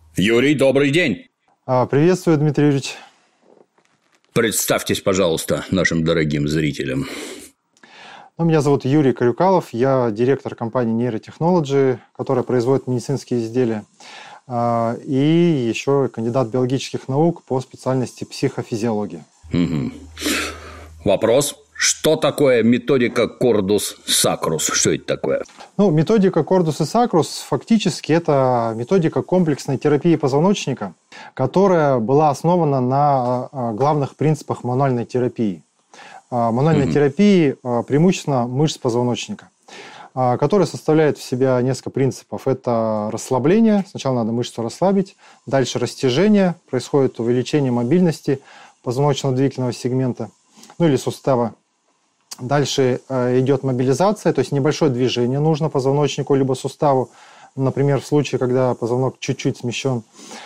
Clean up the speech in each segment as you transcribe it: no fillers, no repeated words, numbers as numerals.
Юрий, добрый день. Приветствую, Дмитрий Юрьевич. Представьтесь, пожалуйста, нашим дорогим зрителям. Меня зовут Юрий Карюкалов, я директор компании Neurotechnology, которая производит медицинские изделия, и еще кандидат биологических наук по специальности психофизиология. Угу. Вопрос. Что такое методика Cordus Sacrus? Что это такое? Методика Cordus Sacrus фактически это методика комплексной терапии позвоночника, которая была основана на главных принципах мануальной терапии. Мануальной терапии преимущественно мышц позвоночника, которая составляет в себя несколько принципов. Это расслабление. Сначала надо мышцу расслабить. Дальше растяжение. Происходит увеличение мобильности позвоночно-двигательного сегмента, или сустава. Дальше идет мобилизация, то есть небольшое движение нужно позвоночнику либо суставу, например, в случае, когда позвонок чуть-чуть смещен.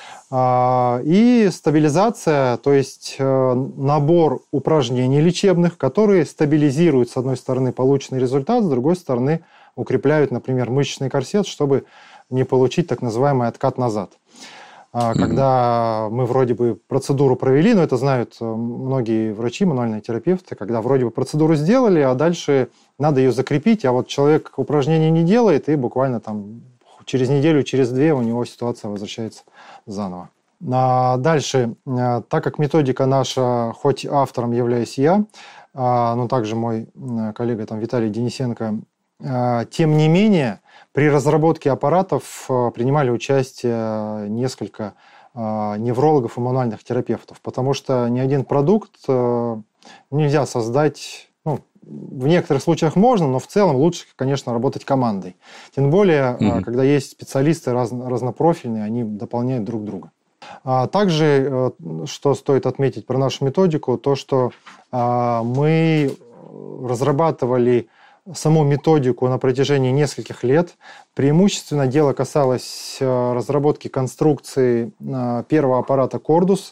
И стабилизация, то есть набор упражнений лечебных, которые стабилизируют, с одной стороны, полученный результат, с другой стороны, укрепляют, например, мышечный корсет, чтобы не получить так называемый откат назад. Когда мы вроде бы процедуру провели, но это знают многие врачи, мануальные терапевты, когда вроде бы процедуру сделали, а дальше надо ее закрепить, а вот человек упражнений не делает, и буквально там через неделю, через две у него ситуация возвращается заново. Дальше, так как методика наша, хоть автором являюсь я, но также мой коллега Виталий Денисенко, тем не менее, при разработке аппаратов принимали участие несколько неврологов и мануальных терапевтов, потому что ни один продукт нельзя создать, в некоторых случаях можно, но в целом лучше, конечно, работать командой. Тем более, когда есть специалисты разнопрофильные, они дополняют друг друга. Также, что стоит отметить про нашу методику, то, что мы разрабатывали саму методику на протяжении нескольких лет. Преимущественно дело касалось разработки конструкции первого аппарата Cordus.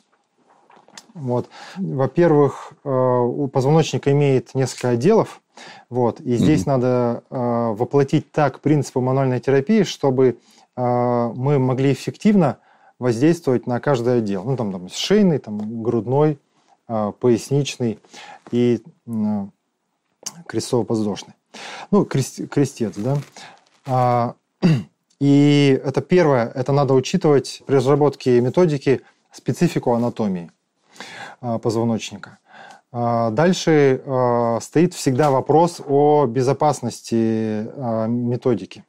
Во-первых, позвоночник имеет несколько отделов, и здесь надо воплотить так принципы мануальной терапии, чтобы мы могли эффективно воздействовать на каждый отдел. Там шейный, грудной, поясничный и крестово-подвздошный. Крестец, да. И это первое, это надо учитывать при разработке методики специфику анатомии позвоночника. Дальше стоит всегда вопрос о безопасности методики.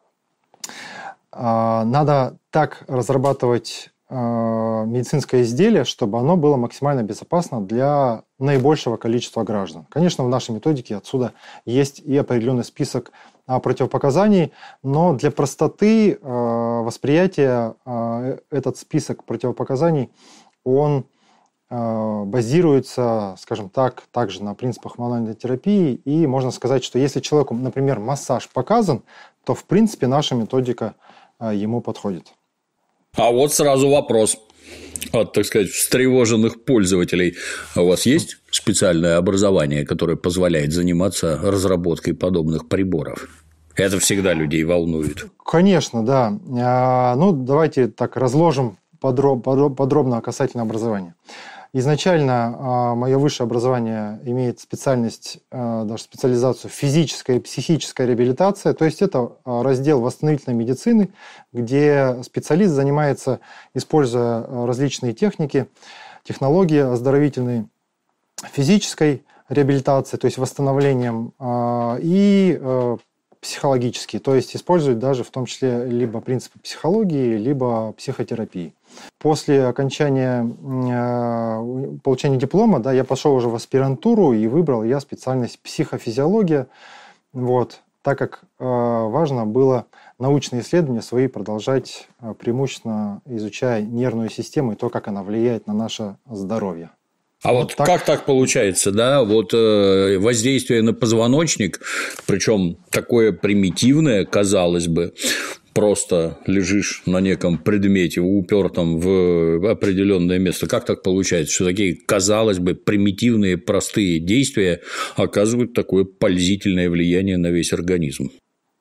Надо так разрабатывать медицинское изделие, чтобы оно было максимально безопасно для наибольшего количества граждан. Конечно, в нашей методике отсюда есть и определенный список противопоказаний, но для простоты восприятия этот список противопоказаний, он базируется, скажем так, также на принципах мануальной терапии, и можно сказать, что если человеку, например, массаж показан, то, в принципе, наша методика ему подходит. А вот сразу вопрос от, так сказать, встревоженных пользователей. У вас есть специальное образование, которое позволяет заниматься разработкой подобных приборов? Это всегда людей волнует. Конечно, да. Давайте так разложим подробно касательно образования. Изначально мое высшее образование имеет специальность, даже специализацию физическая и психическая реабилитация, то есть это раздел восстановительной медицины, где специалист занимается, используя различные техники, технологии оздоровительные, физической реабилитации, то есть восстановлением, и психологические, то есть используют даже в том числе либо принципы психологии, либо психотерапии. После окончания получения диплома, я пошел уже в аспирантуру и выбрал я специальность психофизиология, так как важно было научные исследования свои продолжать, преимущественно изучая нервную систему и то, как она влияет на наше здоровье. А как так получается, воздействие на позвоночник, причем такое примитивное, казалось бы, просто лежишь на неком предмете, упертом в определенное место. Как так получается, что такие, казалось бы, примитивные, простые действия оказывают такое пользительное влияние на весь организм?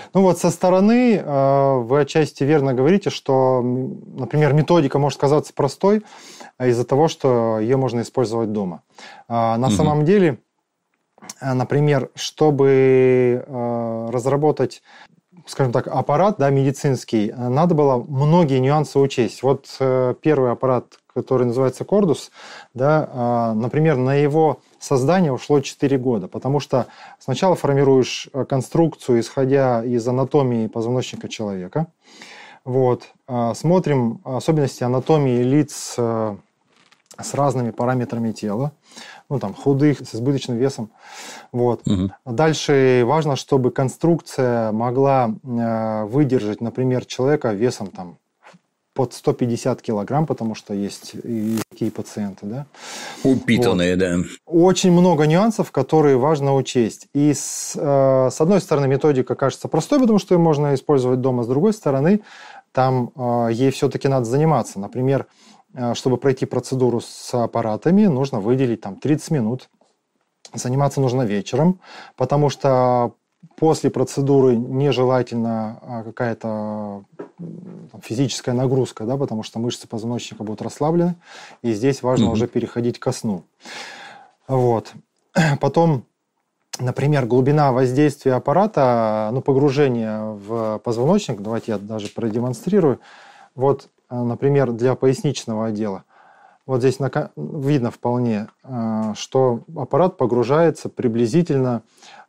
Ну вот со стороны вы отчасти верно говорите, что, например, методика может казаться простой из-за того, что ее можно использовать дома. На самом деле, например, чтобы разработать, скажем так, аппарат, да, медицинский, надо было многие нюансы учесть. Вот первый аппарат, который называется Cordus, да, например, на его создание ушло 4 года, потому что сначала формируешь конструкцию, исходя из анатомии позвоночника человека. Вот. Смотрим особенности анатомии лиц с разными параметрами тела, ну, там, худых, с избыточным весом. Вот. Дальше важно, чтобы конструкция могла выдержать, например, человека весом там, под 150 килограмм, потому что есть и такие пациенты, да. Упитанные, вот. Да. Очень много нюансов, которые важно учесть. И с одной стороны, методика кажется простой, потому что ее можно использовать дома. С другой стороны, там ей все-таки надо заниматься. Например, чтобы пройти процедуру с аппаратами, нужно выделить там 30 минут. Заниматься нужно вечером, потому что после процедуры нежелательно какая-то физическая нагрузка, да, потому что мышцы позвоночника будут расслаблены, и здесь важно уже переходить ко сну. Вот. Потом, например, глубина воздействия аппарата, ну, погружение в позвоночник, давайте я даже продемонстрирую. Вот, например, для поясничного отдела. Вот здесь видно вполне, что аппарат погружается приблизительно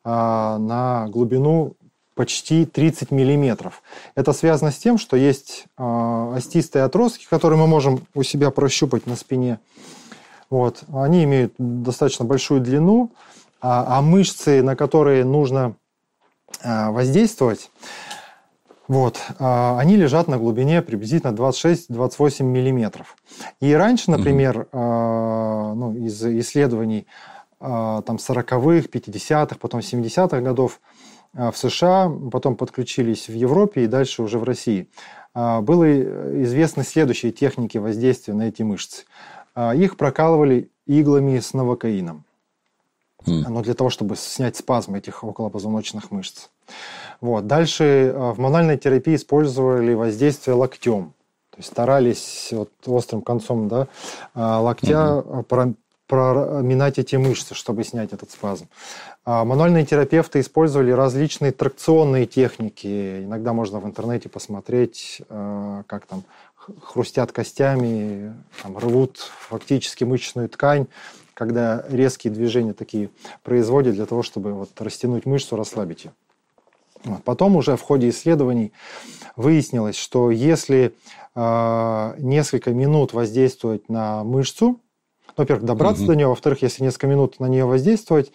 на глубину почти 30 миллиметров. Это связано с тем, что есть остистые отростки, которые мы можем у себя прощупать на спине. Вот. Они имеют достаточно большую длину, а мышцы, на которые нужно воздействовать, вот, они лежат на глубине приблизительно 26-28 миллиметров. И раньше, например, ну, из исследований там 40-х, 50-х, потом 70-х годов в США, потом подключились в Европе и дальше уже в России, было известны следующие техники воздействия на эти мышцы. Их прокалывали иглами с новокаином, но для того, чтобы снять спазм этих околопозвоночных мышц. Вот. Дальше в мануальной терапии использовали воздействие локтем. То есть старались вот острым концом, да, локтя проминать эти мышцы, чтобы снять этот спазм. Мануальные терапевты использовали различные тракционные техники. Иногда можно в интернете посмотреть, как там хрустят костями, там, рвут фактически мышечную ткань, когда резкие движения такие производят для того, чтобы вот растянуть мышцу, расслабить ее. Потом уже в ходе исследований выяснилось, что если несколько минут воздействовать на мышцу, во-первых, добраться до нее, во-вторых, если несколько минут на нее воздействовать,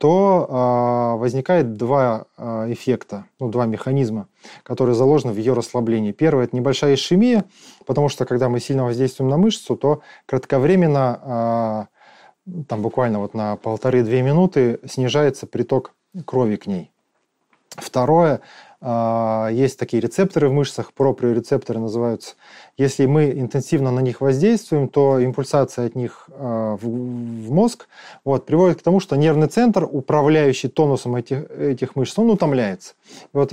то возникает два эффекта, ну, два механизма, которые заложены в ее расслаблении. Первый – это небольшая ишемия, потому что когда мы сильно воздействуем на мышцу, то кратковременно, там буквально вот на 1,5-2 минуты снижается приток крови к ней. Второе, есть такие рецепторы в мышцах, проприорецепторы называются. Если мы интенсивно на них воздействуем, то импульсация от них в мозг вот, приводит к тому, что нервный центр, управляющий тонусом этих мышц, он утомляется. И вот у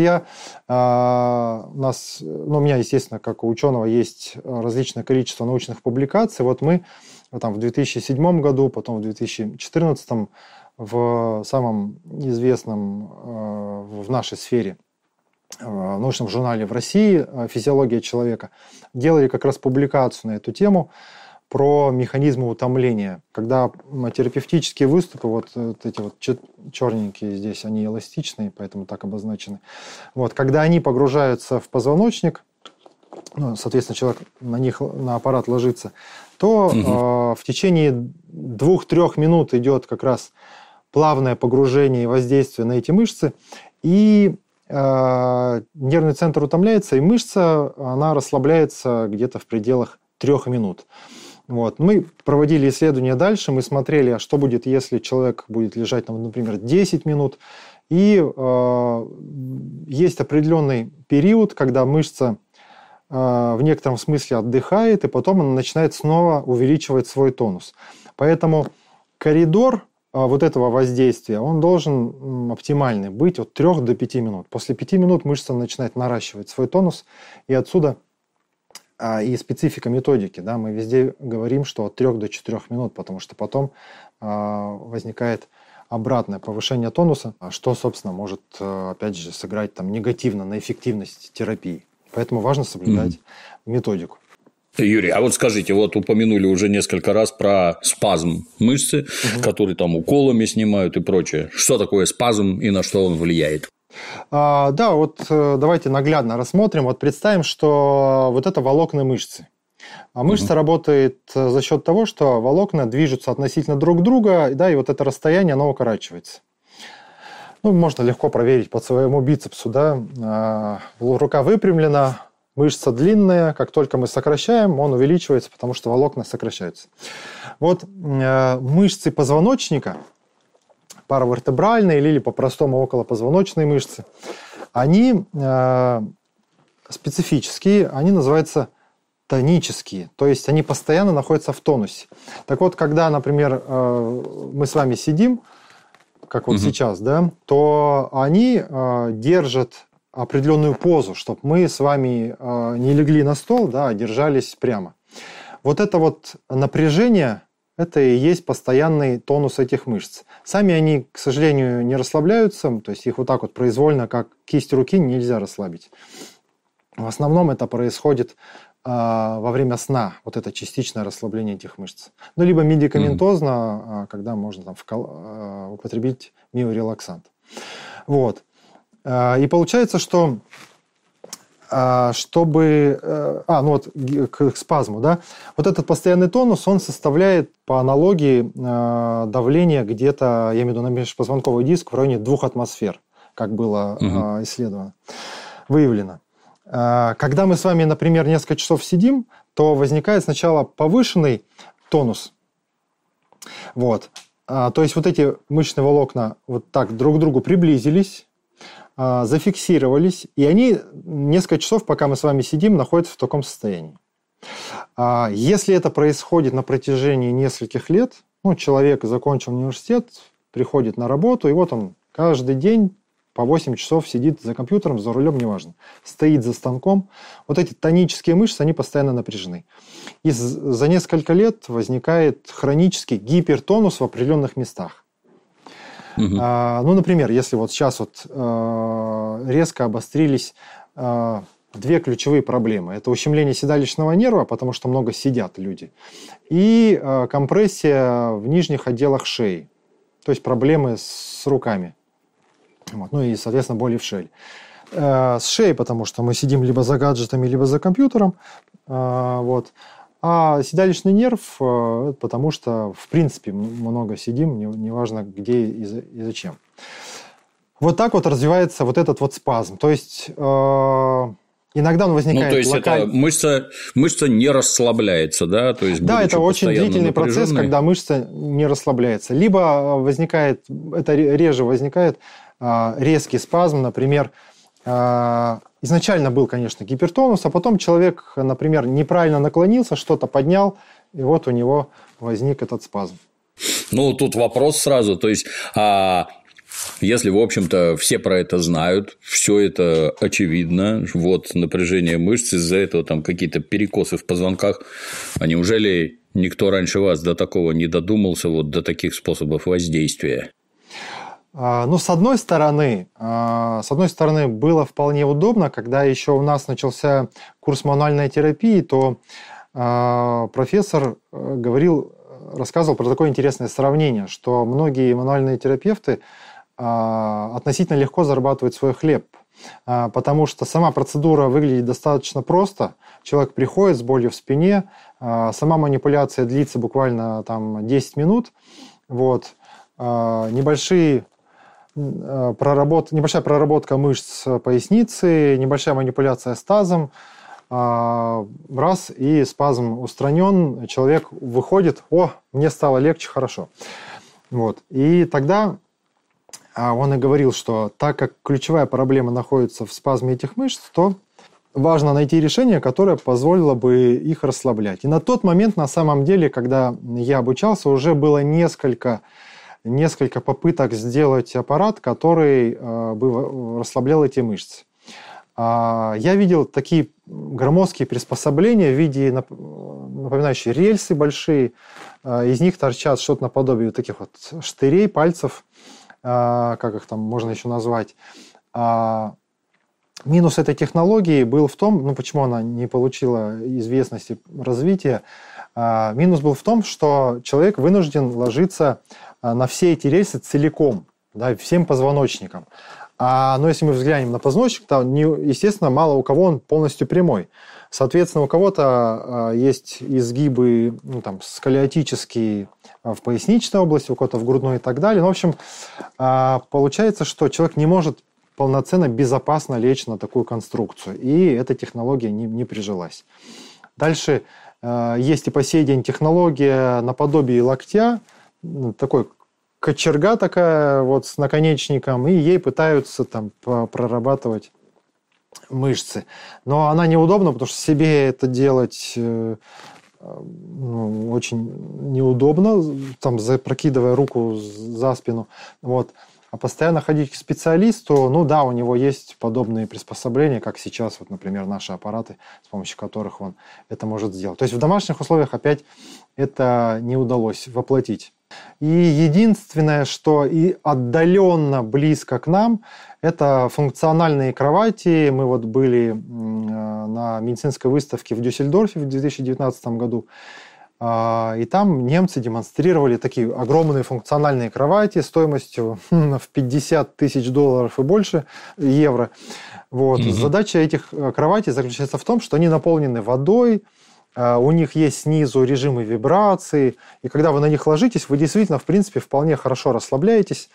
меня, естественно, как у ученого, есть различное количество научных публикаций. Вот мы там, в 2007 году, потом в 2014 в самом известном в нашей сфере научном журнале в России «Физиология человека» делали как раз публикацию на эту тему про механизмы утомления. Когда терапевтические выступы, вот эти вот черненькие здесь, они эластичные, поэтому так обозначены. Вот, когда они погружаются в позвоночник, ну, соответственно, человек на аппарат ложится, то в течение 2-3 минут идет как раз плавное погружение и воздействие на эти мышцы, и нервный центр утомляется, и мышца, она расслабляется где-то в пределах 3 минут. Вот. Мы проводили исследования дальше, мы смотрели, а что будет, если человек будет лежать, например, 10 минут, и есть определенный период, когда мышца в некотором смысле отдыхает, и потом она начинает снова увеличивать свой тонус. Поэтому коридор вот этого воздействия, он должен оптимальный быть от 3 до 5 минут. После 5 минут мышца начинает наращивать свой тонус, и отсюда и специфика методики. Да, мы везде говорим, что от 3 до 4 минут, потому что потом возникает обратное повышение тонуса, что, собственно, может, опять же, сыграть там негативно на эффективность терапии. Поэтому важно соблюдать методику. Юрий, а вот скажите, вот упомянули уже несколько раз про спазм мышцы, который там уколами снимают и прочее. Что такое спазм и на что он влияет? Да, вот давайте наглядно рассмотрим. Вот представим, что вот это волокна мышцы. А мышца работает за счет того, что волокна движутся относительно друг друга, да, и вот это расстояние, оно укорачивается. Ну, можно легко проверить по своему бицепсу, да. Рука выпрямлена, мышца длинная, как только мы сокращаем, он увеличивается, потому что волокна сокращаются. Вот мышцы позвоночника, паравертебральные или по-простому околопозвоночные мышцы, они специфические, они называются тонические, то есть они постоянно находятся в тонусе. Так вот, когда, например, мы с вами сидим, как вот сейчас, да, то они держат определенную позу, чтобы мы с вами не легли на стол, да, а держались прямо. Вот это вот напряжение, это и есть постоянный тонус этих мышц. Сами они, к сожалению, не расслабляются, то есть их вот так вот произвольно, как кисть руки, нельзя расслабить. В основном это происходит во время сна, вот это частичное расслабление этих мышц. Ну, либо медикаментозно, когда можно там употребить миорелаксант. Вот. И получается, что чтобы... ну вот к спазму, да. Вот этот постоянный тонус, он составляет по аналогии давление где-то, я имею в виду на межпозвонковый диск, в районе 2 атмосфер, как было исследовано, выявлено. Когда мы с вами, например, несколько часов сидим, то возникает сначала повышенный тонус. Вот. То есть вот эти мышечные волокна вот так друг к другу приблизились, зафиксировались, и они несколько часов, пока мы с вами сидим, находятся в таком состоянии. Если это происходит на протяжении нескольких лет, ну, человек закончил университет, приходит на работу, и вот он каждый день по 8 часов сидит за компьютером, за рулем, неважно, стоит за станком. Вот эти тонические мышцы, они постоянно напряжены. И за несколько лет возникает хронический гипертонус в определенных местах. Ну, например, если вот сейчас вот резко обострились 2 ключевые проблемы. Это ущемление седалищного нерва, потому что много сидят люди, и компрессия в нижних отделах шеи, то есть проблемы с руками. Вот. Ну и, соответственно, боли в шее. С шеей, потому что мы сидим либо за гаджетами, либо за компьютером. Вот. А седалищный нерв, потому что, в принципе, много сидим, неважно где и зачем. Вот так вот развивается вот этот вот спазм. То есть, иногда он возникает... Ну, то есть, это мышца не расслабляется, да? То есть, да, это очень длительный процесс, когда мышца не расслабляется. Либо возникает, это реже возникает, резкий спазм, например, изначально был, конечно, гипертонус, а потом человек, например, неправильно наклонился, что-то поднял, и вот у него возник этот спазм. Ну, тут вопрос сразу, то есть, если, в общем-то, все про это знают, все это очевидно, вот напряжение мышц, из-за этого там какие-то перекосы в позвонках, а неужели никто раньше вас до такого не додумался, вот до таких способов воздействия? Ну, с одной стороны, было вполне удобно, когда еще у нас начался курс мануальной терапии, то профессор рассказывал про такое интересное сравнение, что многие мануальные терапевты относительно легко зарабатывают свой хлеб, потому что сама процедура выглядит достаточно просто. Человек приходит с болью в спине, сама манипуляция длится буквально там 10 минут, вот, небольшая проработка мышц поясницы, небольшая манипуляция с тазом, раз, и спазм устранен, человек выходит, мне стало легче, хорошо. Вот. И тогда он и говорил, что так как ключевая проблема находится в спазме этих мышц, то важно найти решение, которое позволило бы их расслаблять. И на тот момент, на самом деле, когда я обучался, уже было несколько несколько попыток сделать аппарат, который бы расслаблял эти мышцы. Я видел такие громоздкие приспособления в виде напоминающие рельсы большие. Из них торчат что-то наподобие таких вот штырей, пальцев, как их там можно еще назвать. Минус этой технологии был в том, почему она не получила известности, развития. Минус был в том, что человек вынужден ложиться на все эти рельсы целиком, да, всем позвоночником. Но если мы взглянем на позвоночник, то, естественно, мало у кого он полностью прямой. Соответственно, у кого-то есть изгибы сколиотические в поясничной области, у кого-то в грудной и так далее. В общем, получается, что человек не может полноценно, безопасно лечь на такую конструкцию. И эта технология не прижилась. Дальше есть и по сей день технология наподобие локтя, такой кочерга такая вот с наконечником, и ей пытаются там прорабатывать мышцы. Но она неудобна, потому что себе это делать очень неудобно, там запрокидывая руку за спину. Вот. А постоянно ходить к специалисту, у него есть подобные приспособления, как сейчас, вот, например, наши аппараты, с помощью которых он это может сделать. То есть в домашних условиях опять это не удалось воплотить. И единственное, что и отдаленно близко к нам, это функциональные кровати. Мы вот были на медицинской выставке в Дюссельдорфе в 2019 году. И там немцы демонстрировали такие огромные функциональные кровати стоимостью в $50 тысяч и больше евро. Вот. Задача этих кроватей заключается в том, что они наполнены водой, у них есть снизу режимы вибрации, и когда вы на них ложитесь, вы действительно, в принципе, вполне хорошо расслабляетесь,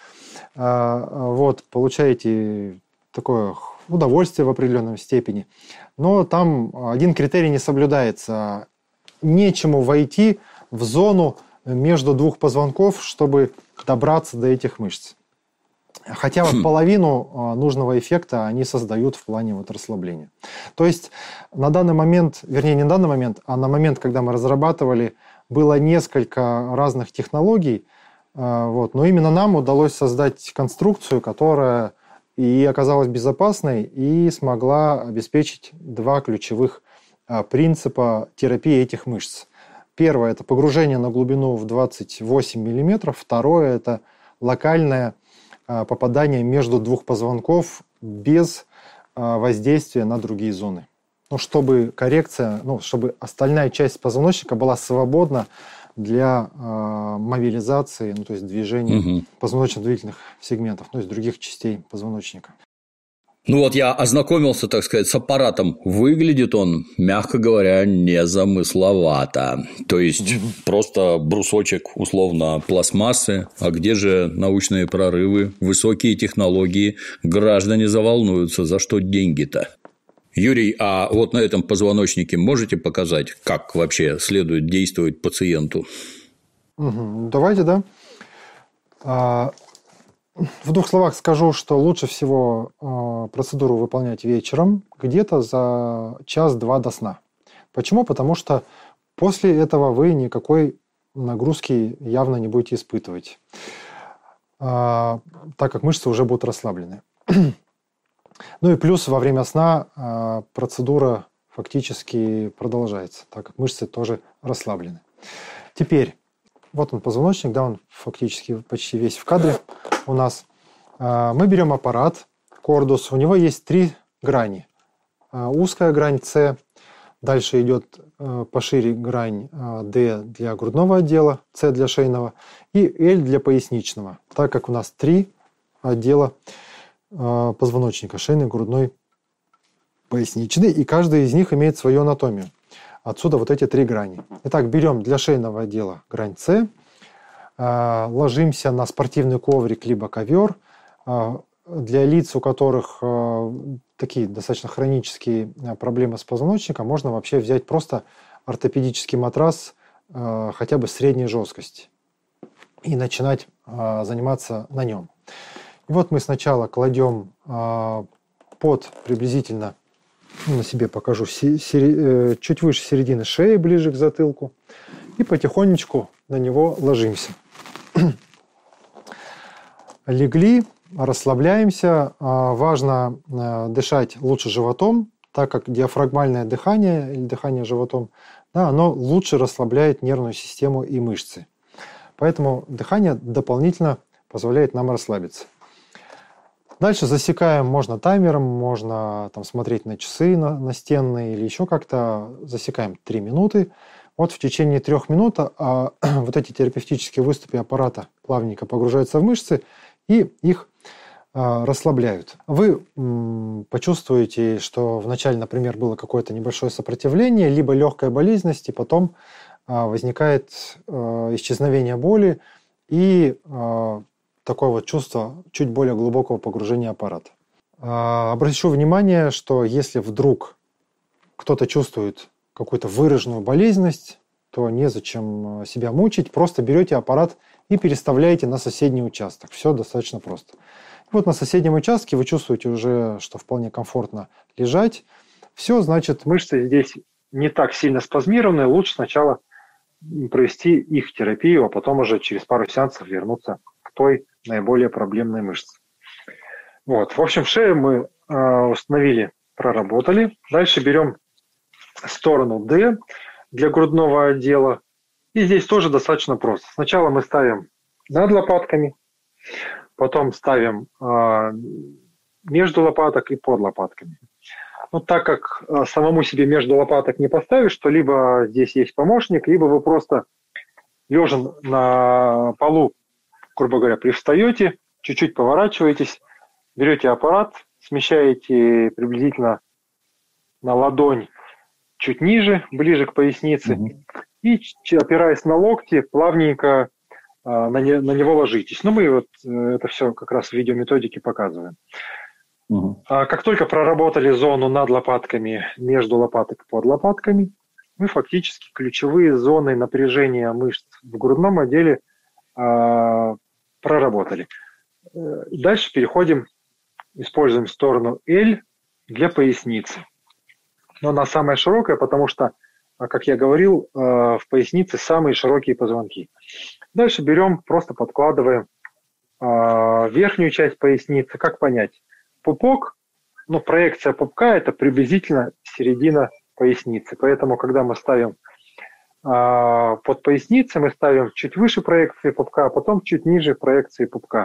вот, получаете такое удовольствие в определенной степени. Но там один критерий не соблюдается. Нечему войти в зону между двух позвонков, чтобы добраться до этих мышц. Хотя вот половину нужного эффекта они создают в плане вот расслабления. То есть на данный момент, вернее не на данный момент, а на момент, когда мы разрабатывали, было несколько разных технологий, вот, но именно нам удалось создать конструкцию, которая и оказалась безопасной, и смогла обеспечить два ключевых принципа терапии этих мышц. Первое – это погружение на глубину в 28 мм. Второе – это локальное попадание между двух позвонков без воздействия на другие зоны. Чтобы коррекция, чтобы остальная часть позвоночника была свободна для мобилизации, то есть движения позвоночно-двигательных сегментов, то есть других частей позвоночника. Я ознакомился, так сказать, с аппаратом. Выглядит он, мягко говоря, незамысловато. То есть просто брусочек условно пластмассы. А где же научные прорывы, высокие технологии? Граждане заволнуются. За что деньги-то? Юрий, а вот на этом позвоночнике можете показать, как вообще следует действовать пациенту? Давайте, да. В двух словах скажу, что лучше всего процедуру выполнять вечером, где-то за час-два до сна. Почему? Потому что после этого вы никакой нагрузки явно не будете испытывать, так как мышцы уже будут расслаблены. И плюс во время сна процедура фактически продолжается, так как мышцы тоже расслаблены. Теперь, вот он позвоночник, да, он фактически почти весь в кадре у нас. Мы берем аппарат Cordus, у него есть 3 грани. Узкая грань С, дальше идет пошире грань D для грудного отдела, C для шейного и L для поясничного, так как у нас 3 отдела позвоночника: шейный, грудной, поясничный, и каждый из них имеет свою анатомию. Отсюда вот эти 3 грани. Итак, берем для шейного отдела грань С, ложимся на спортивный коврик либо ковер. Для лиц, у которых такие достаточно хронические проблемы с позвоночником, можно вообще взять просто ортопедический матрас хотя бы средней жесткости и начинать заниматься на нем. И вот мы сначала кладем под приблизительно, на себе покажу, чуть выше середины шеи, ближе к затылку, и потихонечку на него ложимся. Легли, расслабляемся. Важно дышать лучше животом, так как диафрагмальное дыхание или дыхание животом, да, оно лучше расслабляет нервную систему и мышцы. Поэтому дыхание дополнительно позволяет нам расслабиться. Дальше засекаем, можно таймером, можно там смотреть на часы настенные или еще как-то. Засекаем 3 минуты. Вот в течение 3 минут вот эти терапевтические выступы аппарата плавненько погружаются в мышцы и их расслабляют. Вы почувствуете, что вначале, например, было какое-то небольшое сопротивление, либо легкая болезненность, и потом возникает исчезновение боли и такое вот чувство чуть более глубокого погружения аппарата. Обращу внимание, что если вдруг кто-то чувствует какую-то выраженную болезненность, то незачем себя мучить, просто берете аппарат и переставляете на соседний участок. Все достаточно просто. И вот на соседнем участке вы чувствуете уже, что вполне комфортно лежать. Все, значит, мышцы здесь не так сильно спазмированы. Лучше сначала провести их терапию, а потом уже через пару сеансов вернуться к той наиболее проблемной мышце. Вот. В общем, шею мы установили, проработали. Дальше берем сторону D для грудного отдела. И здесь тоже достаточно просто. Сначала мы ставим над лопатками, потом ставим между лопаток и под лопатками. Вот так как самому себе между лопаток не поставишь, то либо здесь есть помощник, либо вы просто лежа на полу, грубо говоря, привстаете, чуть-чуть поворачиваетесь, берете аппарат, смещаете приблизительно на ладонь чуть ниже, ближе к пояснице, и, опираясь на локти, плавненько на него ложитесь. Ну, мы вот это все как раз в видеометодике показываем. Как только проработали зону над лопатками, между лопаток и под лопатками, мы фактически ключевые зоны напряжения мышц в грудном отделе проработали. Дальше переходим, используем сторону L для поясницы. Но она самая широкая, потому что, как я говорил, в пояснице самые широкие позвонки. Дальше берем, просто подкладываем верхнюю часть поясницы. Как понять? Пупок, проекция пупка – это приблизительно середина поясницы. Поэтому, когда мы ставим под поясницей, мы ставим чуть выше проекции пупка, а потом чуть ниже проекции пупка.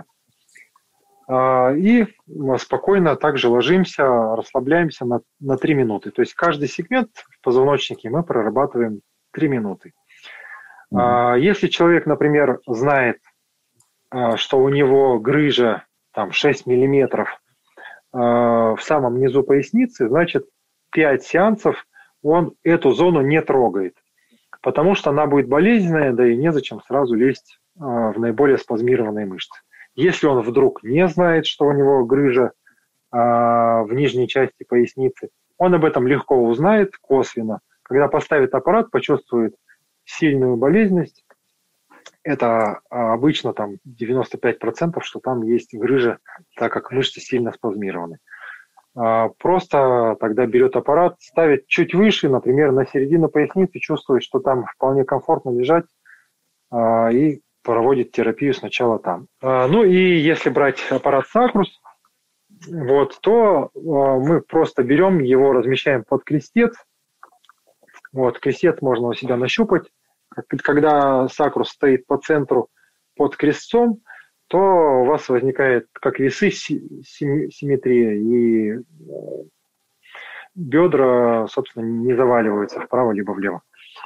И спокойно также ложимся, расслабляемся на 3 минуты. То есть каждый сегмент в позвоночнике мы прорабатываем 3 минуты. Если человек, например, знает, что у него грыжа там, 6 миллиметров в самом низу поясницы, значит 5 сеансов он эту зону не трогает, потому что она будет болезненная, да и незачем сразу лезть в наиболее спазмированные мышцы. Если он вдруг не знает, что у него грыжа в нижней части поясницы, он об этом легко узнает косвенно. Когда поставит аппарат, почувствует сильную болезненность. Это обычно там 95%, что там есть грыжа, так как мышцы сильно спазмированы. Просто тогда берет аппарат, ставит чуть выше, например, на середину поясницы, чувствует, что там вполне комфортно лежать, и проводит терапию сначала там. Ну и если брать аппарат Sacrus, то мы просто берем его, размещаем под крестец. Крестец можно у себя нащупать. Когда Sacrus стоит по центру под крестцом, то у вас возникает, как весы, симметрия, и бедра, собственно, не заваливаются вправо либо влево.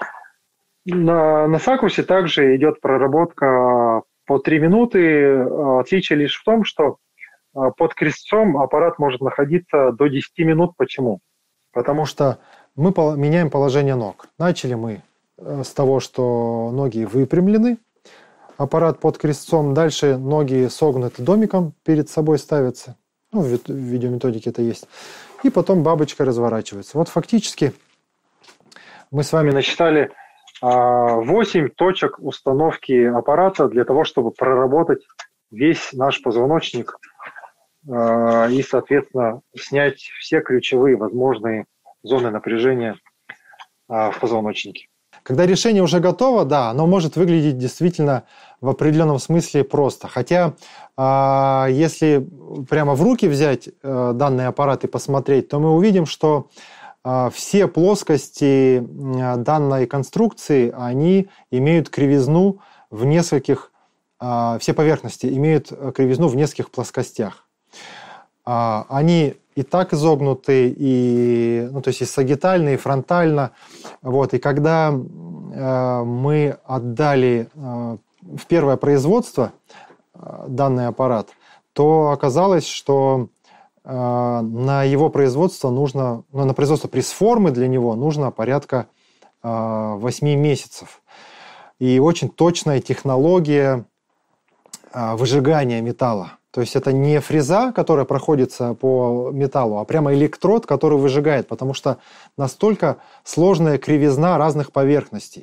На Sacrus также идет проработка по 3 минуты. Отличие лишь в том, что под крестцом аппарат может находиться до 10 минут. Почему? Потому что мы меняем положение ног. Начали мы с того, что ноги выпрямлены, аппарат под крестцом, дальше ноги согнуты домиком, перед собой ставятся, в видеометодике это есть, и потом бабочка разворачивается. Фактически мы с вами насчитали 8 точек установки аппарата для того, чтобы проработать весь наш позвоночник и, соответственно, снять все ключевые возможные зоны напряжения в позвоночнике. Когда решение уже готово, да, оно может выглядеть действительно в определенном смысле просто. Хотя, если прямо в руки взять данный аппарат и посмотреть, то мы увидим, что все плоскости данной конструкции, они имеют кривизну в нескольких, все поверхности имеют кривизну в нескольких плоскостях. Они и так изогнуты, то есть и сагитально, и фронтально. Вот. И когда мы отдали в первое производство данный аппарат, то оказалось, что на его производство нужно, на производство пресс-формы для него нужно порядка 8 месяцев. И очень точная технология выжигания металла. То есть это не фреза, которая проходится по металлу, а прямо электрод, который выжигает, потому что настолько сложная кривизна разных поверхностей.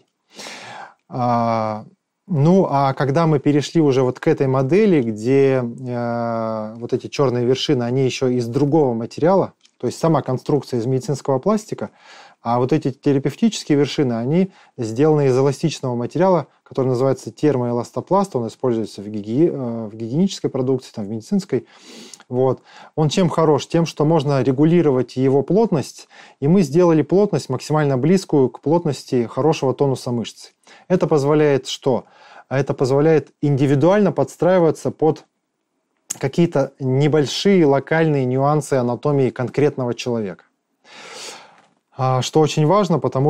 А когда мы перешли уже вот к этой модели, где вот эти черные вершины, они еще из другого материала, то есть сама конструкция из медицинского пластика, а вот эти терапевтические вершины, они сделаны из эластичного материала, который называется термоэластопласт, он используется в гигиенической продукции, в медицинской. Вот. Он чем хорош? Тем, что можно регулировать его плотность, и мы сделали плотность максимально близкую к плотности хорошего тонуса мышцы. Это позволяет что? Это позволяет индивидуально подстраиваться под какие-то небольшие локальные нюансы анатомии конкретного человека. Что очень важно, потому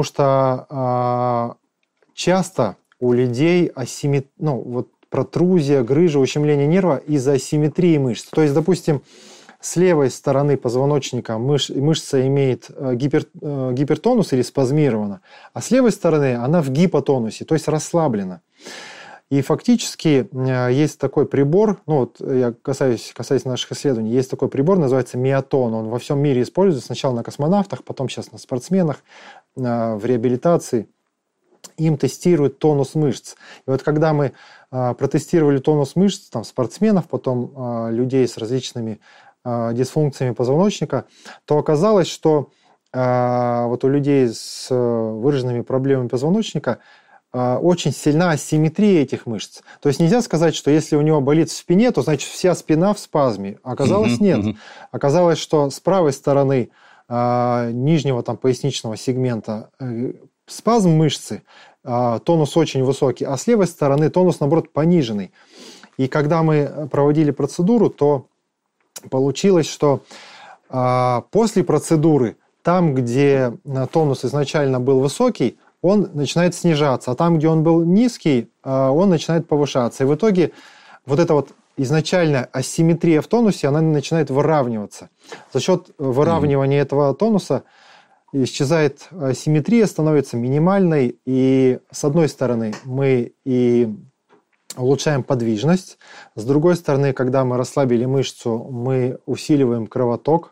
что часто у людей протрузия, грыжа, ущемление нерва из-за асимметрии мышц. То есть, допустим, с левой стороны позвоночника мышца имеет гипертонус или спазмирована, а с левой стороны она в гипотонусе, то есть расслаблена. И фактически есть такой прибор, я касаюсь наших исследований, есть такой прибор, называется миотон. Он во всем мире используется сначала на космонавтах, потом сейчас на спортсменах, в реабилитации. Им тестируют тонус мышц. И вот когда мы протестировали тонус мышц спортсменов, потом людей с различными дисфункциями позвоночника, то оказалось, что вот у людей с выраженными проблемами позвоночника очень сильна асимметрия этих мышц. То есть нельзя сказать, что если у него болит в спине, то значит вся спина в спазме. Оказалось, нет. Оказалось, что с правой стороны нижнего поясничного сегмента спазм мышцы, тонус очень высокий, а с левой стороны тонус, наоборот, пониженный. И когда мы проводили процедуру, то получилось, что после процедуры там, где тонус изначально был высокий, он начинает снижаться, а там, где он был низкий, он начинает повышаться. И в итоге вот эта вот изначальная асимметрия в тонусе, она начинает выравниваться. За счет выравнивания этого тонуса исчезает асимметрия, становится минимальной, и с одной стороны мы и улучшаем подвижность, с другой стороны, когда мы расслабили мышцу, мы усиливаем кровоток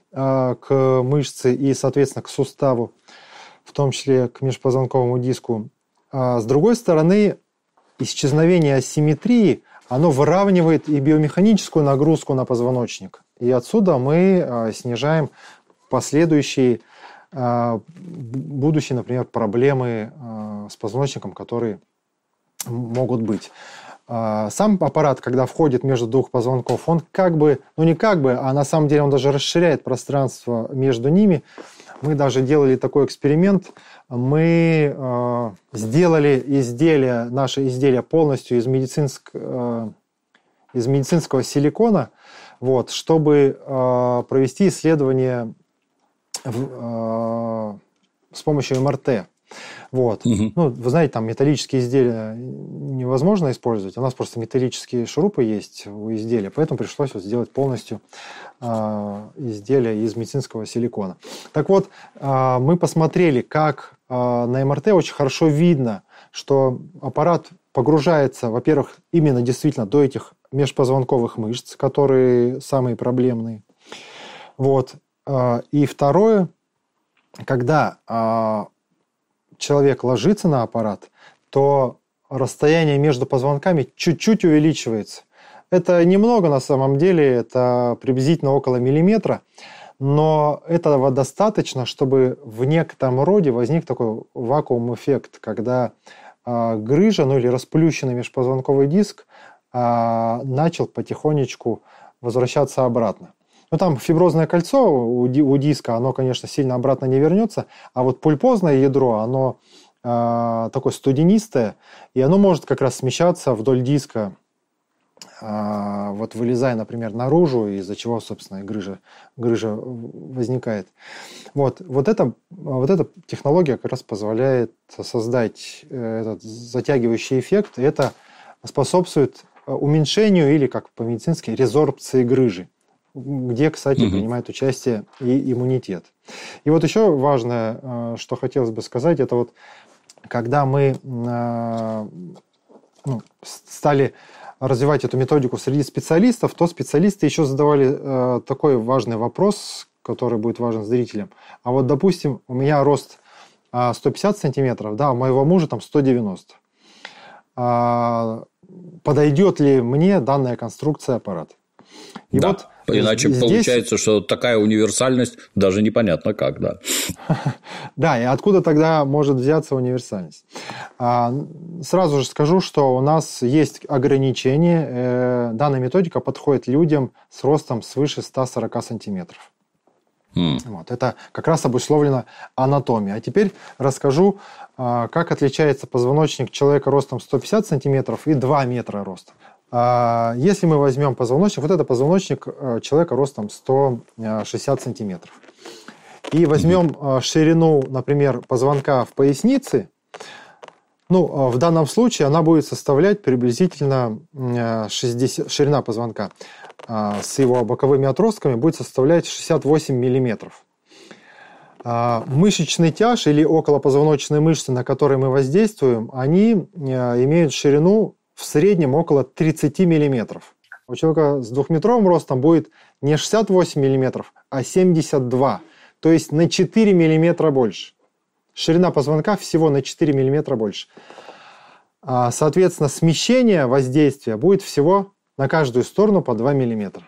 к мышце и, соответственно, к суставу, в том числе к межпозвонковому диску. А с другой стороны, исчезновение асимметрии, оно выравнивает и биомеханическую нагрузку на позвоночник. И отсюда мы снижаем последующие, будущие, например, проблемы с позвоночником, которые могут быть. Сам аппарат, когда входит между двух позвонков, он а на самом деле он даже расширяет пространство между ними. Мы даже делали такой эксперимент. Мы сделали наше изделие полностью из медицинского силикона, чтобы провести исследование с помощью МРТ. Вы знаете, металлические изделия невозможно использовать. У нас просто металлические шурупы есть у изделия, поэтому пришлось сделать полностью изделие из медицинского силикона. Так вот, мы посмотрели, как на МРТ очень хорошо видно, что аппарат погружается, во-первых, именно действительно до этих межпозвонковых мышц, которые самые проблемные. И второе, когда человек ложится на аппарат, то расстояние между позвонками чуть-чуть увеличивается. Это немного на самом деле, это приблизительно около миллиметра, Но этого достаточно, чтобы в некотором роде возник такой вакуум-эффект, когда грыжа, или расплющенный межпозвонковый диск начал потихонечку возвращаться обратно. Там фиброзное кольцо у диска, оно, конечно, сильно обратно не вернется, а вот пульпозное ядро, оно такое студенистое, и оно может как раз смещаться вдоль диска, вылезая, например, наружу, из-за чего, собственно, и грыжа возникает. Вот эта технология как раз позволяет создать этот затягивающий эффект, и это способствует уменьшению или, как по-медицински, резорбции грыжи, где, кстати, принимает участие и иммунитет. И вот еще важное, что хотелось бы сказать, это вот когда мы стали развивать эту методику среди специалистов, то специалисты еще задавали такой важный вопрос, который будет важен зрителям. А вот, допустим, у меня рост 150 сантиметров, да, у моего мужа там 190. Подойдет ли мне данная конструкция аппарата? И да, иначе здесь... получается, что такая универсальность даже непонятно как, да. Да, и откуда тогда может взяться универсальность? Сразу же скажу, что у нас есть ограничения. Данная методика подходит людям с ростом свыше 140 сантиметров. Это как раз обусловлено анатомией. А теперь расскажу, как отличается позвоночник человека ростом 150 сантиметров и 2 метра ростом. Если мы возьмем позвоночник, это позвоночник человека ростом 160 сантиметров. И возьмем ширину, например, позвонка в пояснице, в данном случае она будет составлять приблизительно 60, ширина позвонка с его боковыми отростками будет составлять 68 миллиметров. Мышечный тяж или околопозвоночные мышцы, на которые мы воздействуем, они имеют ширину в среднем около 30 миллиметров. У человека с 2-метровым ростом будет не 68 миллиметров, а 72, то есть на 4 миллиметра больше. Ширина позвонка всего на 4 миллиметра больше. Соответственно, смещение воздействия будет всего на каждую сторону по 2 миллиметра.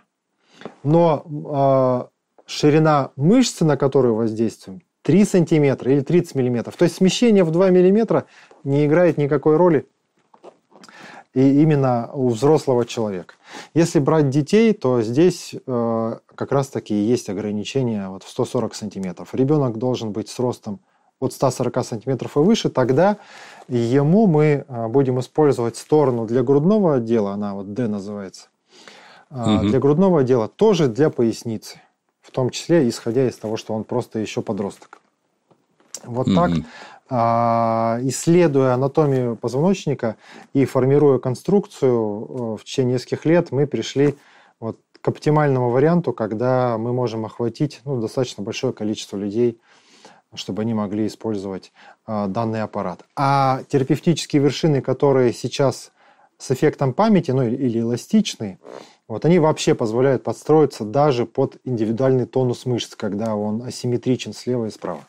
Но ширина мышцы, на которую воздействуем, 3 сантиметра или 30 миллиметров. То есть смещение в 2 миллиметра не играет никакой роли и именно у взрослого человека. Если брать детей, то здесь как раз-таки есть ограничения в 140 сантиметров. Ребенок должен быть с ростом от 140 сантиметров и выше, тогда ему мы будем использовать сторону для грудного отдела, она D называется, для грудного отдела, тоже для поясницы, в том числе исходя из того, что он просто еще подросток. Так, исследуя анатомию позвоночника и формируя конструкцию в течение нескольких лет, мы пришли к оптимальному варианту, когда мы можем охватить достаточно большое количество людей, чтобы они могли использовать данный аппарат. А терапевтические вершины, которые сейчас с эффектом памяти, или эластичные, они вообще позволяют подстроиться даже под индивидуальный тонус мышц, когда он асимметричен слева и справа.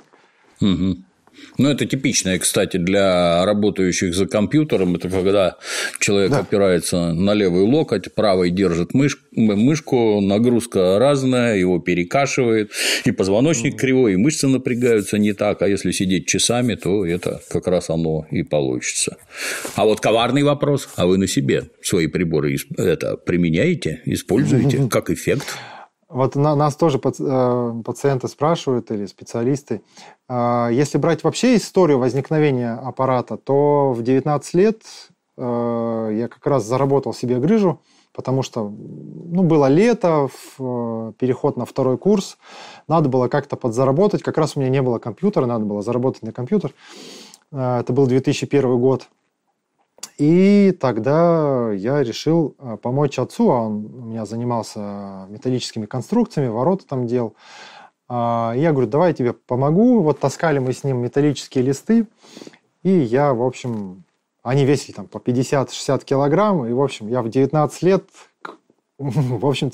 Это типичное, кстати, для работающих за компьютером. Это когда человек опирается на левый локоть, правой держит мышку, нагрузка разная, его перекашивает, и позвоночник кривой, и мышцы напрягаются не так. А если сидеть часами, то это как раз оно и получится. А коварный вопрос: а вы на себе свои приборы применяете, используете как эффект? Нас тоже пациенты спрашивают или специалисты. Если брать вообще историю возникновения аппарата, то в 19 лет я как раз заработал себе грыжу, потому что было лето, переход на второй курс, надо было как-то подзаработать. Как раз у меня не было компьютера, надо было заработать на компьютер. Это был 2001 год. И тогда я решил помочь отцу, он у меня занимался металлическими конструкциями, ворота там делал. Я говорю: давай я тебе помогу. Таскали мы с ним металлические листы, и я, в общем, они весили по 50-60 килограмм, и, в общем, я в 19 лет, в общем-то,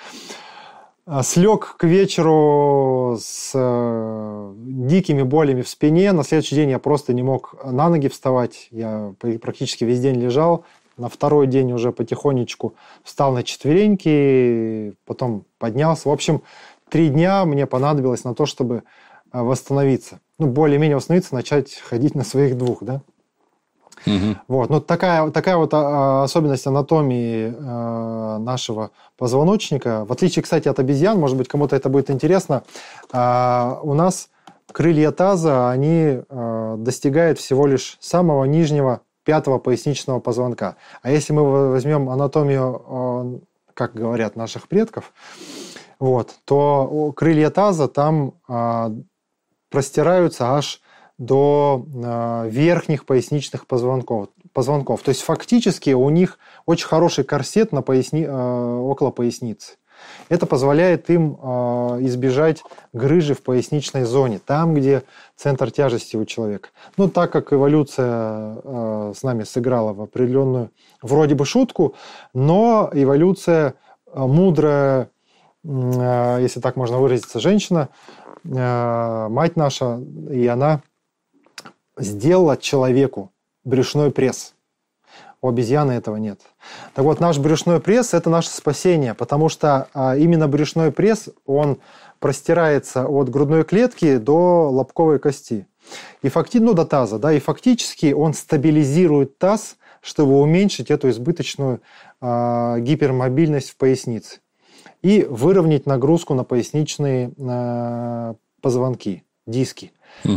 слег к вечеру с дикими болями в спине. На следующий день я просто не мог на ноги вставать. Я практически весь день лежал. На второй день уже потихонечку встал на четвереньки, потом поднялся. В общем, 3 дня мне понадобилось на то, чтобы восстановиться. Ну, более-менее восстановиться, начать ходить на своих 2, да. Угу. Вот. Ну, такая вот особенность анатомии нашего позвоночника. В отличие, кстати, от обезьян, может быть, кому-то это будет интересно, у нас крылья таза, они достигают всего лишь самого нижнего 5-го поясничного позвонка. А если мы возьмем анатомию, как говорят, наших предков, вот, то крылья таза там простираются аж до верхних поясничных позвонков. То есть фактически у них очень хороший корсет около поясницы. Это позволяет им избежать грыжи в поясничной зоне, там, где центр тяжести у человека. Ну, так как эволюция с нами сыграла в определенную вроде бы шутку, но эволюция мудрая, если так можно выразиться, женщина, мать наша, и она сделала человеку брюшной пресс. У обезьяны этого нет. Так вот, наш брюшной пресс – это наше спасение, потому что именно брюшной пресс, он простирается от грудной клетки до лобковой кости. И до таза. Да, и фактически он стабилизирует таз, чтобы уменьшить эту избыточную гипермобильность в пояснице и выровнять нагрузку на поясничные позвонки, диски.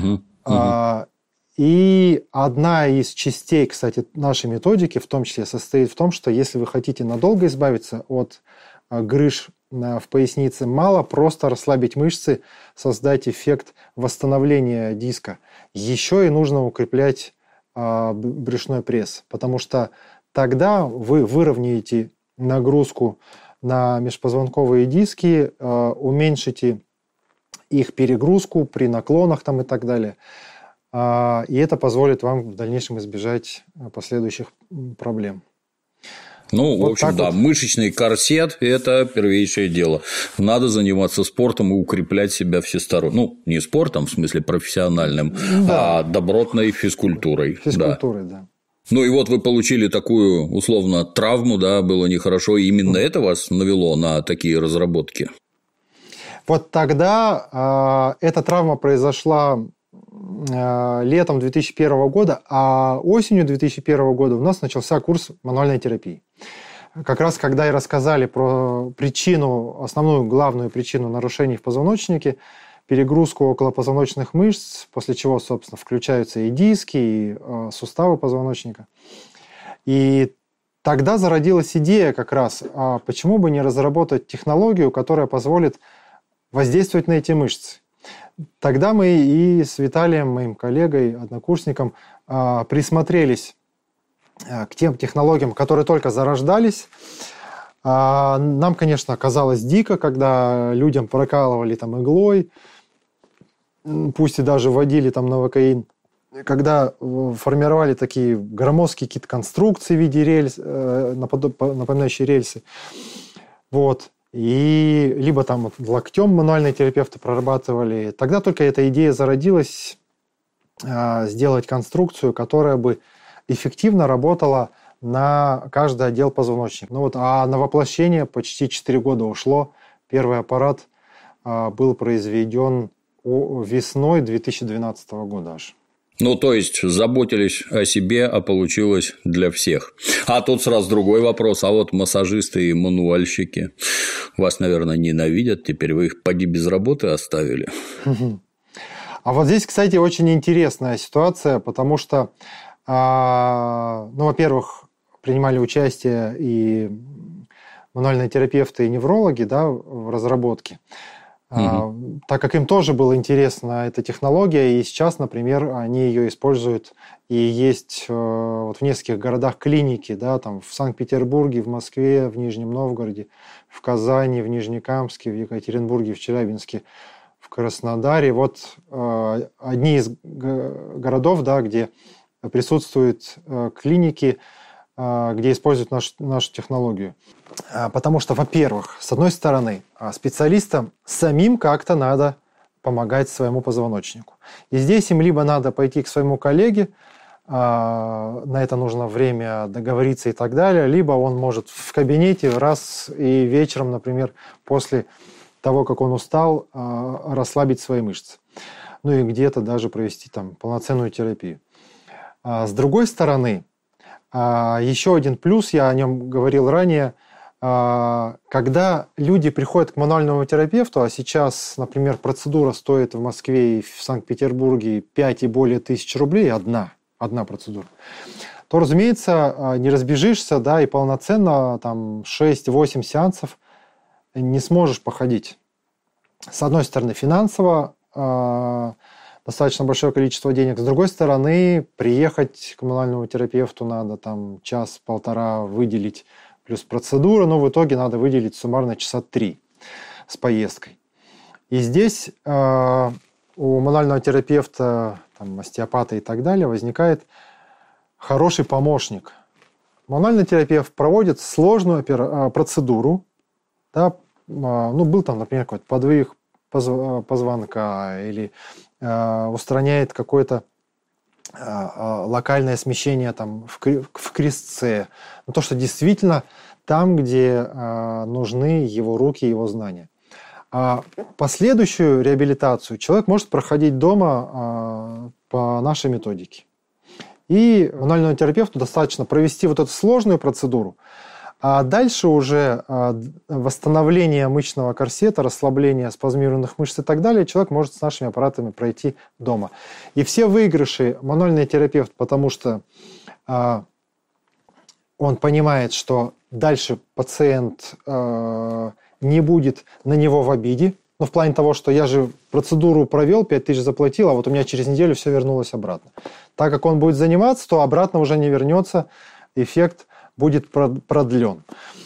И одна из частей, кстати, нашей методики, в том числе, состоит в том, что если вы хотите надолго избавиться от грыж в пояснице, мало просто расслабить мышцы, создать эффект восстановления диска. Еще и нужно укреплять брюшной пресс, потому что тогда вы выровняете нагрузку на межпозвонковые диски, уменьшите их перегрузку при наклонах там и так далее. И это позволит вам в дальнейшем избежать последующих проблем. Ну, в общем, да, мышечный корсет – это первейшее дело. Надо заниматься спортом и укреплять себя всесторонне. Ну, не спортом, в смысле профессиональным, да, а добротной физкультурой. Физкультурой, да. Ну, и вот вы получили такую, условно, травму, да, было нехорошо, и именно это вас навело на такие разработки? Вот тогда эта травма произошла летом 2001 года, а осенью 2001 года у нас начался курс мануальной терапии. Как раз когда и рассказали про причину, основную главную причину нарушений в позвоночнике, перегрузку околопозвоночных мышц, после чего, собственно, включаются и диски, и суставы позвоночника. И тогда зародилась идея как раз, почему бы не разработать технологию, которая позволит воздействовать на эти мышцы. Тогда мы и с Виталием, моим коллегой, однокурсником, присмотрелись к тем технологиям, которые только зарождались. Нам, конечно, казалось дико, когда людям прокалывали там иглой, пусть и даже вводили там новокаин, когда формировали такие громоздкие какие-то конструкции в виде рельс, напоминающие рельсы. Вот. И либо там локтем мануальные терапевты прорабатывали. Тогда только эта идея зародилась, сделать конструкцию, которая бы эффективно работала на каждый отдел позвоночника. Ну вот, а на воплощение почти 4 года ушло. Первый аппарат был произведен весной 2012 года аж. Ну, то есть, заботились о себе, а получилось для всех. А тут сразу другой вопрос. А вот массажисты и мануальщики вас, наверное, ненавидят. Теперь вы их поди без работы оставили. А вот здесь, кстати, очень интересная ситуация, потому что, ну, во-первых, принимали участие и мануальные терапевты, и неврологи, да, в разработке. Так как им тоже была интересна эта технология, и сейчас, например, они ее используют, и есть вот в нескольких городах клиники, да, там в Санкт-Петербурге, в Москве, в Нижнем Новгороде, в Казани, в Нижнекамске, в Екатеринбурге, в Челябинске, в Краснодаре. Вот одни из городов, да, где присутствуют клиники, где используют нашу технологию. Потому что, во-первых, с одной стороны, специалистам самим как-то надо помогать своему позвоночнику. И здесь им либо надо пойти к своему коллеге, на это нужно время договориться и так далее, либо он может в кабинете раз и вечером, например, после того, как он устал, расслабить свои мышцы. Ну и где-то даже провести там полноценную терапию. С другой стороны, еще один плюс, я о нем говорил ранее, когда люди приходят к мануальному терапевту, а сейчас, например, процедура стоит в Москве и в Санкт-Петербурге 5 и более тысяч рублей, одна процедура, то, разумеется, не разбежишься, да, и полноценно там 6-8 сеансов не сможешь походить. С одной стороны, финансово достаточно большое количество денег, с другой стороны, приехать к мануальному терапевту надо там час-полтора выделить, плюс процедура, но в итоге надо выделить суммарно часа 3 с поездкой. И здесь у мануального терапевта, там, остеопата и так далее возникает хороший помощник. Мануальный терапевт проводит сложную процедуру, да, ну, был там, например, какой-то подвиг позвонка или устраняет какое-то локальное смещение там, в крестце. Но то, что действительно там, где нужны его руки, его знания. А последующую реабилитацию человек может проходить дома по нашей методике. И мануальному терапевту достаточно провести вот эту сложную процедуру, а дальше уже восстановление мышечного корсета, расслабление спазмированных мышц и так далее человек может с нашими аппаратами пройти дома. И все выигрыши мануальный терапевт, потому что он понимает, что дальше пациент не будет на него в обиде, ну, в плане того, что я же процедуру провел, 5000 заплатил, а вот у меня через неделю все вернулось обратно. Так как он будет заниматься, то обратно уже не вернется, эффект будет продлен.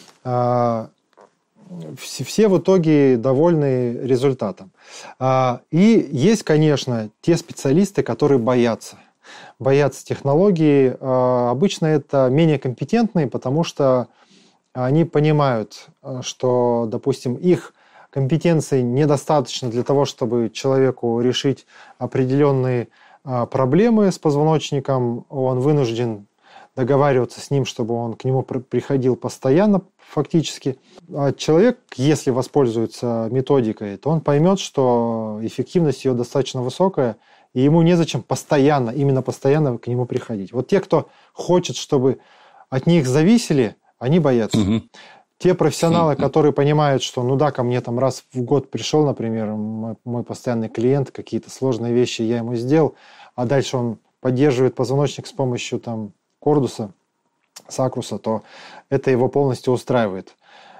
Все в итоге довольны результатом. И есть, конечно, те специалисты, которые боятся технологии. Обычно это менее компетентные, потому что они понимают, что, допустим, их компетенции недостаточно для того, чтобы человеку решить определенные проблемы с позвоночником. Он вынужден договариваться с ним, чтобы он к нему приходил постоянно фактически. А человек, если воспользуется методикой, то он поймет, что эффективность ее достаточно высокая, и ему незачем именно постоянно к нему приходить. Вот те, кто хочет, чтобы от них зависели, они боятся. Угу. Те профессионалы, которые понимают, что ну да, ко мне там раз в год пришел, например, мой постоянный клиент, какие-то сложные вещи я ему сделал, а дальше он поддерживает позвоночник с помощью там кордуса, сакруса, то это его полностью устраивает.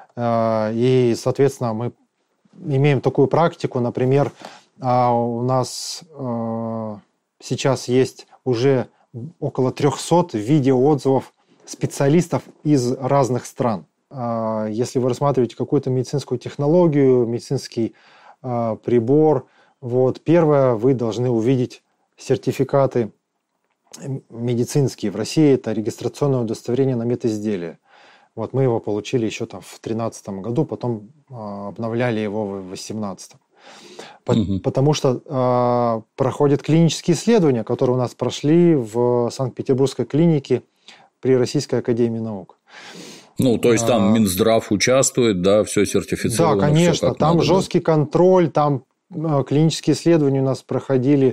И, соответственно, мы имеем такую практику, например, у нас сейчас есть уже около 300 видеоотзывов специалистов из разных стран. Если вы рассматриваете какую-то медицинскую технологию, медицинский прибор, вот, первое, вы должны увидеть сертификаты медицинские. В России это регистрационное удостоверение на медизделие. Вот мы его получили еще там в 2013 году, потом обновляли его в 2018. Потому что проходят клинические исследования, которые у нас прошли в Санкт-Петербургской клинике при Российской академии наук. Ну, то есть там Минздрав участвует, да, все сертифицировано. Да, конечно, все там надо, жесткий контроль, там клинические исследования у нас проходили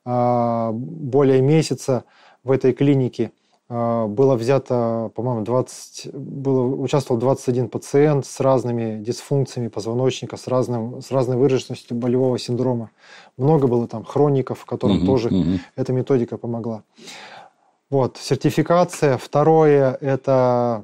более месяца в этой клинике. Было взято, по-моему, участвовал 21 пациент с разными дисфункциями позвоночника, с разной выраженностью болевого синдрома. Много было там хроников, которым тоже эта методика помогла. Вот, сертификация. Второе, это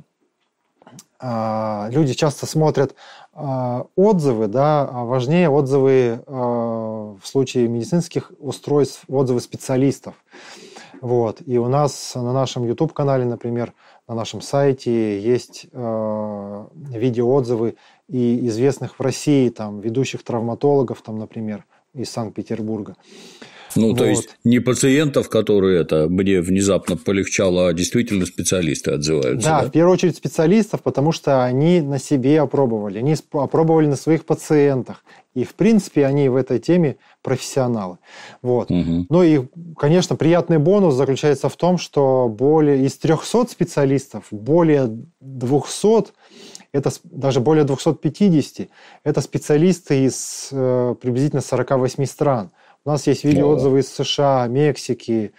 люди часто смотрят отзывы, да, а важнее отзывы в случае медицинских устройств, отзывы специалистов. Вот. И у нас на нашем YouTube-канале, например, на нашем сайте есть видеоотзывы и известных в России там, ведущих травматологов, там, например, из Санкт-Петербурга. Ну, то есть не пациентов, которые мне внезапно полегчало, а действительно специалисты отзываются. Да, в первую очередь специалистов, потому что они на себе опробовали, они опробовали на своих пациентах. И, в принципе, они в этой теме профессионалы. Вот. Ну и, конечно, приятный бонус заключается в том, что из 300 специалистов более 200 это даже более 250, это специалисты из приблизительно 48 стран. У нас есть видеоотзывы из США, Мексики,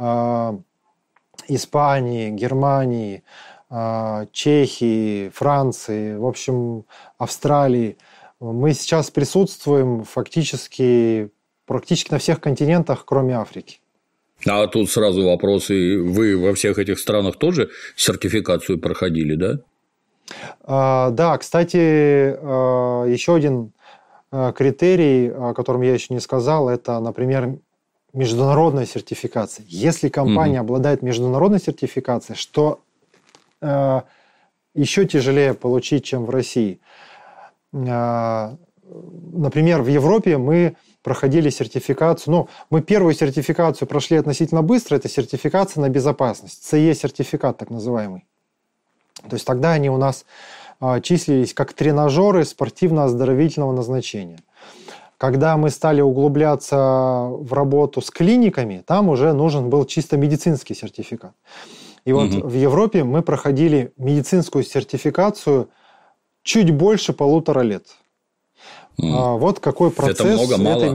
Испании, Германии, Чехии, Франции, в общем, Австралии. Мы сейчас присутствуем практически на всех континентах, кроме Африки. А тут сразу вопросы. Вы во всех этих странах тоже сертификацию проходили, да? Да, кстати, еще один критерий, о котором я еще не сказал, это, например, международная сертификация. Если компания обладает международной сертификацией, что еще тяжелее получить, чем в России. Например, в Европе мы проходили сертификацию. Мы первую сертификацию прошли относительно быстро. Это сертификация на безопасность. CE-сертификат так называемый. То есть тогда они у нас числились как тренажеры спортивно-оздоровительного назначения. Когда мы стали углубляться в работу с клиниками, там уже нужен был чисто медицинский сертификат. И вот в Европе мы проходили медицинскую сертификацию чуть больше 1,5 лет. Вот какой процесс. Это много, мало?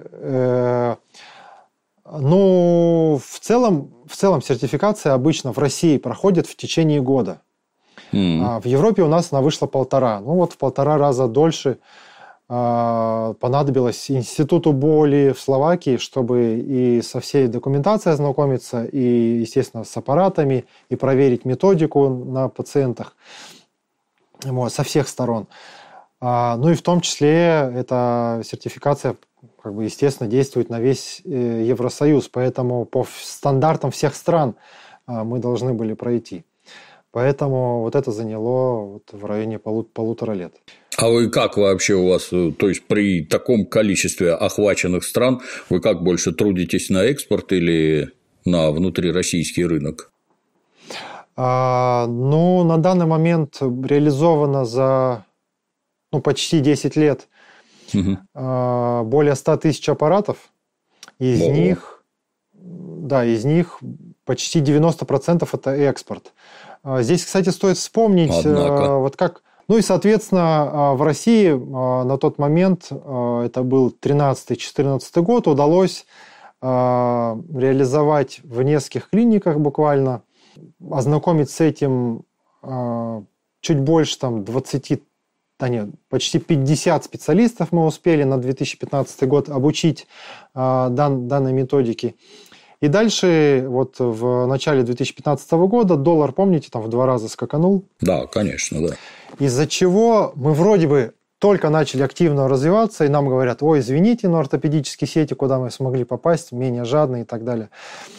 В целом сертификация обычно в России проходит в течение года. А в Европе у нас она вышла 1,5. В 1,5 раза дольше понадобилось Институту боли в Словакии, чтобы и со всей документацией ознакомиться, и, естественно, с аппаратами, и проверить методику на пациентах со всех сторон. И в том числе эта сертификация, естественно, действует на весь Евросоюз, поэтому по стандартам всех стран мы должны были пройти. Поэтому вот это заняло в районе 1,5 лет. А вы как вообще у вас, то есть при таком количестве охваченных стран, вы как больше трудитесь на экспорт или на внутрироссийский рынок? На данный момент реализовано за почти 10 лет более 100 тысяч аппаратов. Из них почти 90% это экспорт. Здесь, кстати, стоит вспомнить, и, соответственно, в России на тот момент, это был 13-14 год, удалось реализовать в нескольких клиниках буквально, ознакомить с этим чуть больше почти 50 специалистов мы успели на 2015 год обучить данной методике. И дальше, в начале 2015 года доллар, помните, в 2 раза скаканул? Да, конечно, да. Из-за чего мы вроде бы только начали активно развиваться, и нам говорят: ой, извините, но ортопедические сети, куда мы смогли попасть, менее жадные и так далее.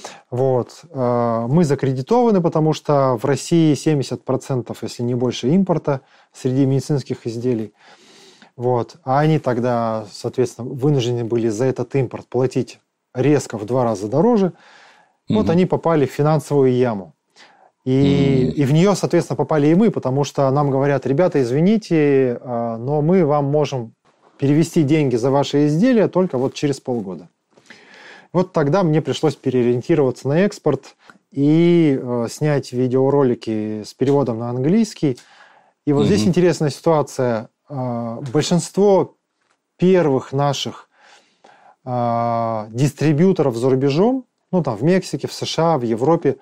Мы закредитованы, потому что в России 70%, если не больше, импорта среди медицинских изделий. А они тогда, соответственно, вынуждены были за этот импорт платить резко в 2 раза дороже. Они попали в финансовую яму. И в нее, соответственно, попали и мы, потому что нам говорят: ребята, извините, но мы вам можем перевести деньги за ваши изделия только через полгода. Тогда мне пришлось переориентироваться на экспорт и снять видеоролики с переводом на английский. И здесь интересная ситуация. Большинство первых наших дистрибьюторов за рубежом, в Мексике, в США, в Европе,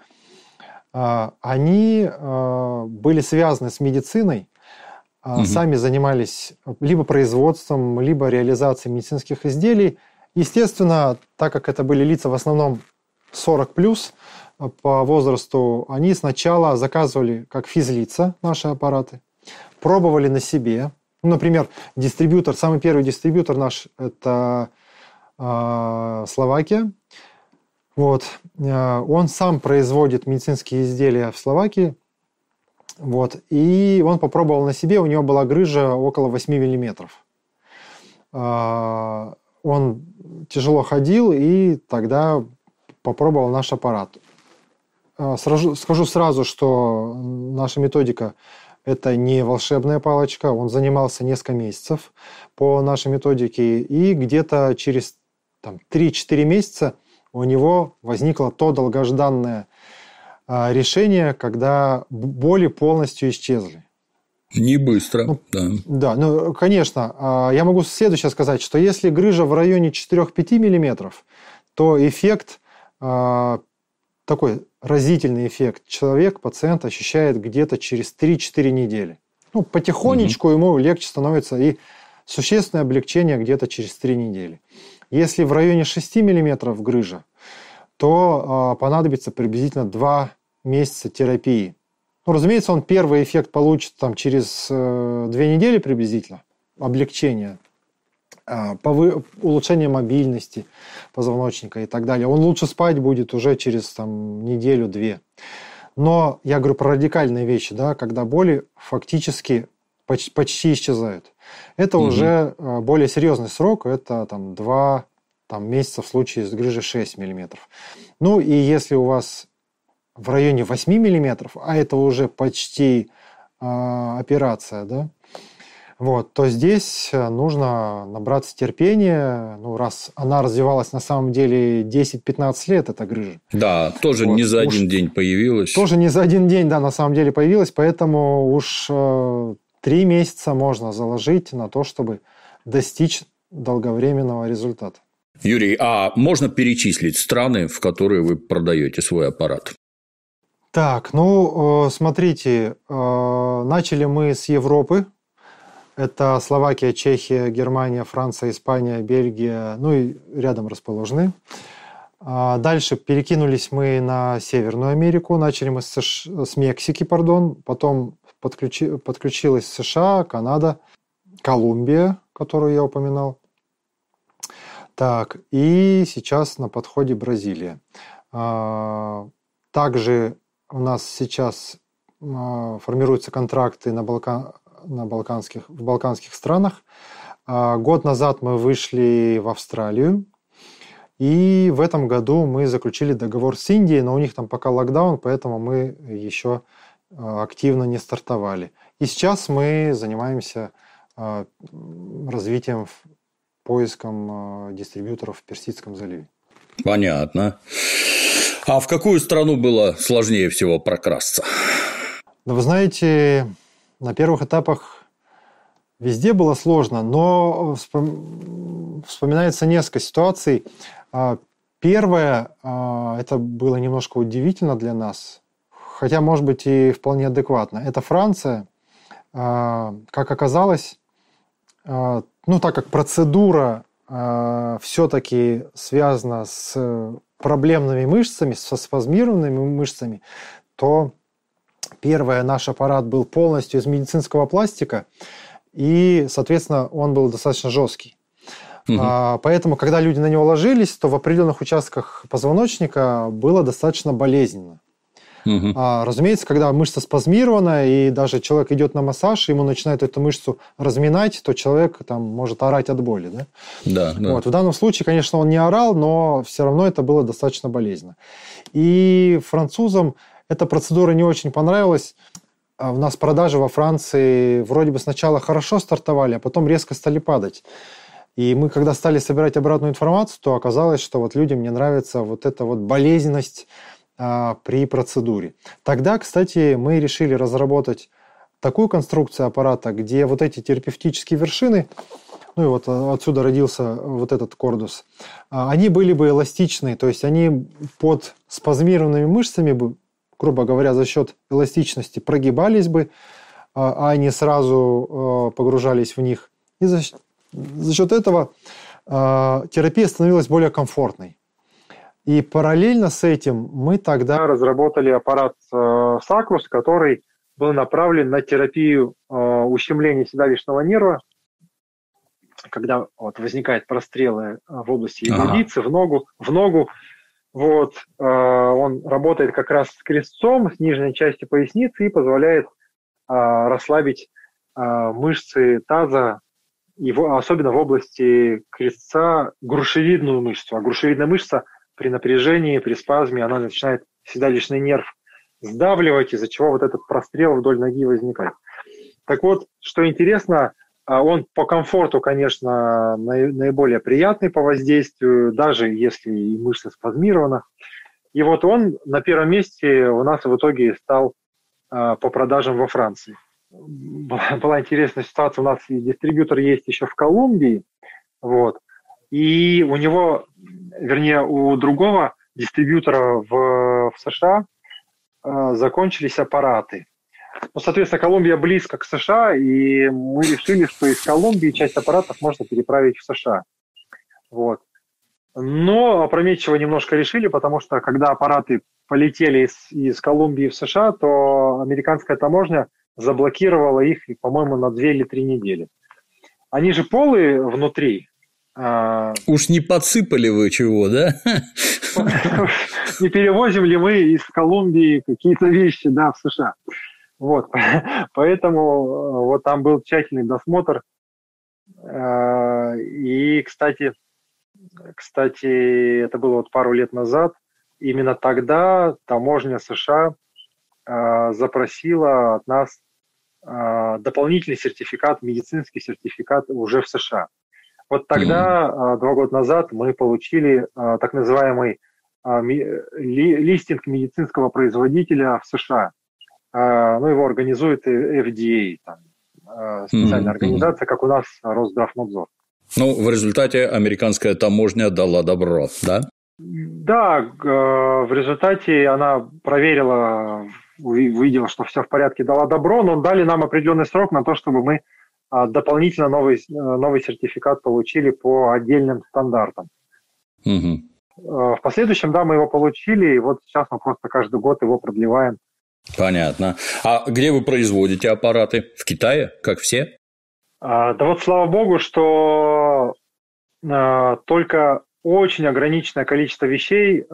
они были связаны с медициной, сами занимались либо производством, либо реализацией медицинских изделий. Естественно, так как это были лица в основном 40+ по возрасту, они сначала заказывали как физлица наши аппараты, пробовали на себе. Например, самый первый дистрибьютор наш – это Словакия. Он сам производит медицинские изделия в Словакии. И он попробовал на себе, у него была грыжа около 8 миллиметров. Он тяжело ходил, и тогда попробовал наш аппарат. Скажу сразу, что наша методика – это не волшебная палочка. Он занимался несколько месяцев по нашей методике, и где-то через 3-4 месяца у него возникло то долгожданное решение, когда боли полностью исчезли. Не быстро, Ну, да. да, ну, конечно. Я могу следующее сказать, что если грыжа в районе 4-5 миллиметров, то эффект, такой разительный эффект, пациент ощущает где-то через 3-4 недели. Ну, потихонечку ему легче становится, и существенное облегчение где-то через 3 недели. Если в районе 6 миллиметров грыжа, то понадобится приблизительно 2 месяца терапии. Ну, разумеется, он первый эффект получит там, через 2 недели приблизительно, облегчение, улучшение мобильности позвоночника и так далее. Он лучше спать будет уже через там, неделю-две. Но я говорю про радикальные вещи, да, когда боли фактически почти исчезают. Это уже более серьезный срок, это там, 2 месяца в случае с грыжей 6 миллиметров. Ну и если у вас в районе 8 миллиметров, а это уже почти операция, да, вот, то здесь нужно набраться терпения. Ну, раз она развивалась на самом деле 10-15 лет, эта грыжа. Да, тоже вот, не за один день появилась. Тоже не за один день, да, на самом деле появилась, поэтому уж 3 месяца можно заложить на то, чтобы достичь долговременного результата. Юрий, а можно перечислить страны, в которые вы продаете свой аппарат? Так, ну, смотрите, начали мы с Европы. Это Словакия, Чехия, Германия, Франция, Испания, Бельгия, ну и рядом расположены. Дальше перекинулись мы на Северную Америку, начали мы с Мексики, потом подключилась США, Канада, Колумбия, которую я упоминал. Так, и сейчас на подходе Бразилия. Также у нас сейчас формируются контракты в балканских странах. Год назад мы вышли в Австралию, и в этом году мы заключили договор с Индией, но у них там пока локдаун, поэтому мы еще активно не стартовали. И сейчас мы занимаемся развитием, поиском дистрибьюторов в Персидском заливе. Понятно. А в какую страну было сложнее всего прокрасться? Да вы знаете, на первых этапах везде было сложно, но вспоминается несколько ситуаций. Первое, это было немножко удивительно для нас, хотя, может быть, и вполне адекватно. Это Франция. Как оказалось, ну, так как процедура все-таки связана с проблемными мышцами, со спазмированными мышцами, то первое, наш аппарат был полностью из медицинского пластика, и, соответственно, он был достаточно жесткий. Поэтому, когда люди на него ложились, то в определенных участках позвоночника было достаточно болезненно. Разумеется, когда мышца спазмирована, и даже человек идет на массаж, ему начинают эту мышцу разминать, то человек там может орать от боли. Да? Да, да. Вот. В данном случае, конечно, он не орал, но все равно это было достаточно болезненно. И французам эта процедура не очень понравилась. У нас продажи во Франции вроде бы сначала хорошо стартовали, а потом резко стали падать. И мы, когда стали собирать обратную информацию, то оказалось, что вот людям не нравится вот эта вот болезненность при процедуре. Тогда, кстати, мы решили разработать такую конструкцию аппарата, где вот эти терапевтические вершины, ну и вот отсюда родился вот этот кордус, они были бы эластичные, то есть они под спазмированными мышцами бы, грубо говоря, за счет эластичности прогибались бы, а не сразу погружались в них. И за счет этого терапия становилась более комфортной. И параллельно с этим мы тогда разработали аппарат Sacrus, который был направлен на терапию ущемления седалищного нерва, когда вот возникают прострелы в области ягодицы, в ногу. Вот, он работает как раз с крестцом, с нижней части поясницы и позволяет расслабить мышцы таза, и особенно в области крестца грушевидную мышцу. А грушевидная мышца при напряжении, при спазме, она начинает седалищный нерв сдавливать, из-за чего вот этот прострел вдоль ноги возникает. Так вот, что интересно, он по комфорту, конечно, наиболее приятный по воздействию, даже если и мышца спазмирована. И вот он на первом месте у нас в итоге стал по продажам во Франции. была интересная ситуация. У нас дистрибьютор есть еще в Колумбии, вот, и у него, вернее, у другого дистрибьютора в США закончились аппараты. Ну, соответственно, Колумбия близко к США, и мы решили, что из Колумбии часть аппаратов можно переправить в США. Вот. Но опрометчиво немножко решили, потому что когда аппараты полетели из Колумбии в США, то американская таможня заблокировала их, по-моему, на 2 или 3 недели. Они же полые внутри. Уж не подсыпали вы чего, да? Не перевозим ли мы из Колумбии какие-то вещи, да, в США? Вот. Поэтому вот там был тщательный досмотр. И, кстати, это было вот пару лет назад. Именно тогда таможня США запросила от нас дополнительный сертификат, медицинский сертификат уже в США. Вот тогда, 2 года назад, мы получили так называемый листинг медицинского производителя в США. Ну, его организует FDA, там, специальная организация, как у нас Росздравнадзор. Ну, в результате американская таможня дала добро, да? Да, в результате она проверила, увидела, что все в порядке, дала добро, но дали нам определенный срок на то, чтобы мы дополнительно новый сертификат получили по отдельным стандартам. Угу. В последующем, да, мы его получили, и вот сейчас мы просто каждый год его продлеваем. Понятно. А где вы производите аппараты? В Китае, как все? Да вот слава богу, что только очень ограниченное количество вещей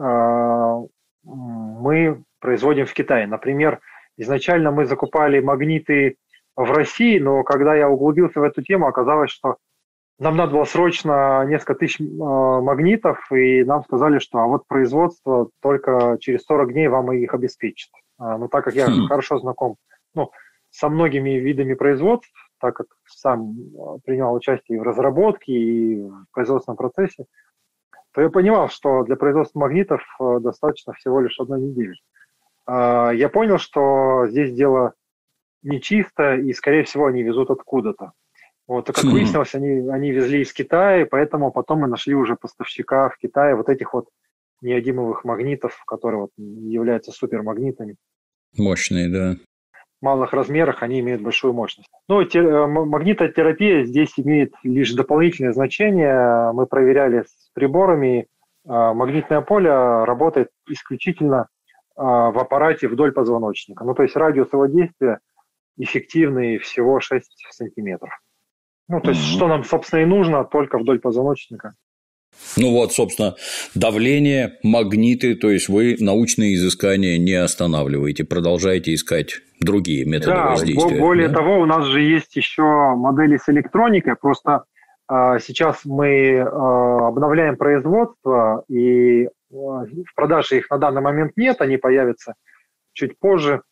мы производим в Китае. Например, изначально мы закупали магниты в России, но когда я углубился в эту тему, оказалось, что нам надо было срочно несколько тысяч магнитов, и нам сказали, что вот производство только через 40 дней вам их обеспечит. Но так как я хорошо знаком со многими видами производств, так как сам принимал участие и в разработке, и в производственном процессе, то я понимал, что для производства магнитов достаточно всего лишь 1 недели. Я понял, что здесь дело нечисто, и, скорее всего, они везут откуда-то. Вот, и как выяснилось, они везли из Китая, поэтому потом мы нашли уже поставщика в Китае вот этих вот неодимовых магнитов, которые вот являются супермагнитами. Мощные, да. В малых размерах они имеют большую мощность. Ну, магнитотерапия здесь имеет лишь дополнительное значение. Мы проверяли с приборами. Магнитное поле работает исключительно в аппарате вдоль позвоночника. Ну, то есть радиус его действия эффективный всего 6 сантиметров. Ну, то есть, что нам, собственно, и нужно, только вдоль позвоночника. Ну вот, собственно, давление, магниты, то есть вы научные изыскания не останавливаете, продолжаете искать другие методы воздействия. Более того, у нас же есть еще модели с электроникой, просто сейчас мы обновляем производство, и в продаже их на данный момент нет, они появятся чуть позже.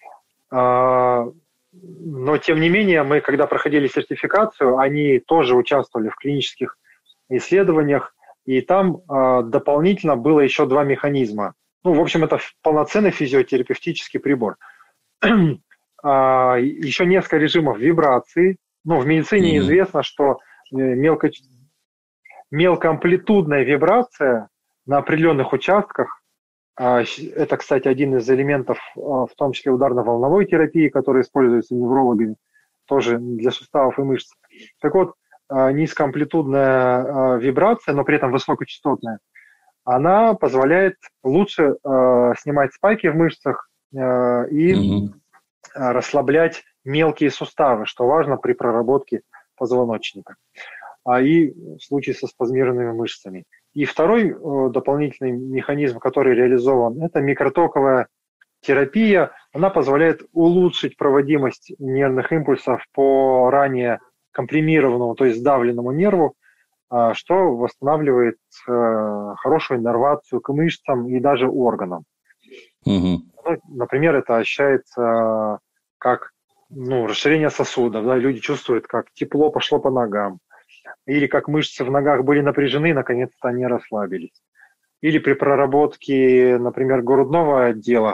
Но, тем не менее, мы, когда проходили сертификацию, они тоже участвовали в клинических исследованиях, и там дополнительно было еще 2 механизма. Ну, в общем, это полноценный физиотерапевтический прибор. Еще несколько режимов вибрации. Ну, в медицине известно, что мелкоамплитудная вибрация на определенных участках, это, кстати, один из элементов, в том числе ударно-волновой терапии, который используется неврологами, тоже для суставов и мышц. Так вот, низкоамплитудная вибрация, но при этом высокочастотная, она позволяет лучше снимать спайки в мышцах и расслаблять мелкие суставы, что важно при проработке позвоночника, и в случае со спазмированными мышцами. И второй дополнительный механизм, который реализован, это микротоковая терапия. Она позволяет улучшить проводимость нервных импульсов по ранее компримированному, то есть сдавленному нерву, что восстанавливает хорошую иннервацию к мышцам и даже органам. Ну, например, это ощущается как расширение сосудов. Да? Люди чувствуют, как тепло пошло по ногам. Или как мышцы в ногах были напряжены, наконец-то они расслабились. Или при проработке, например, грудного отдела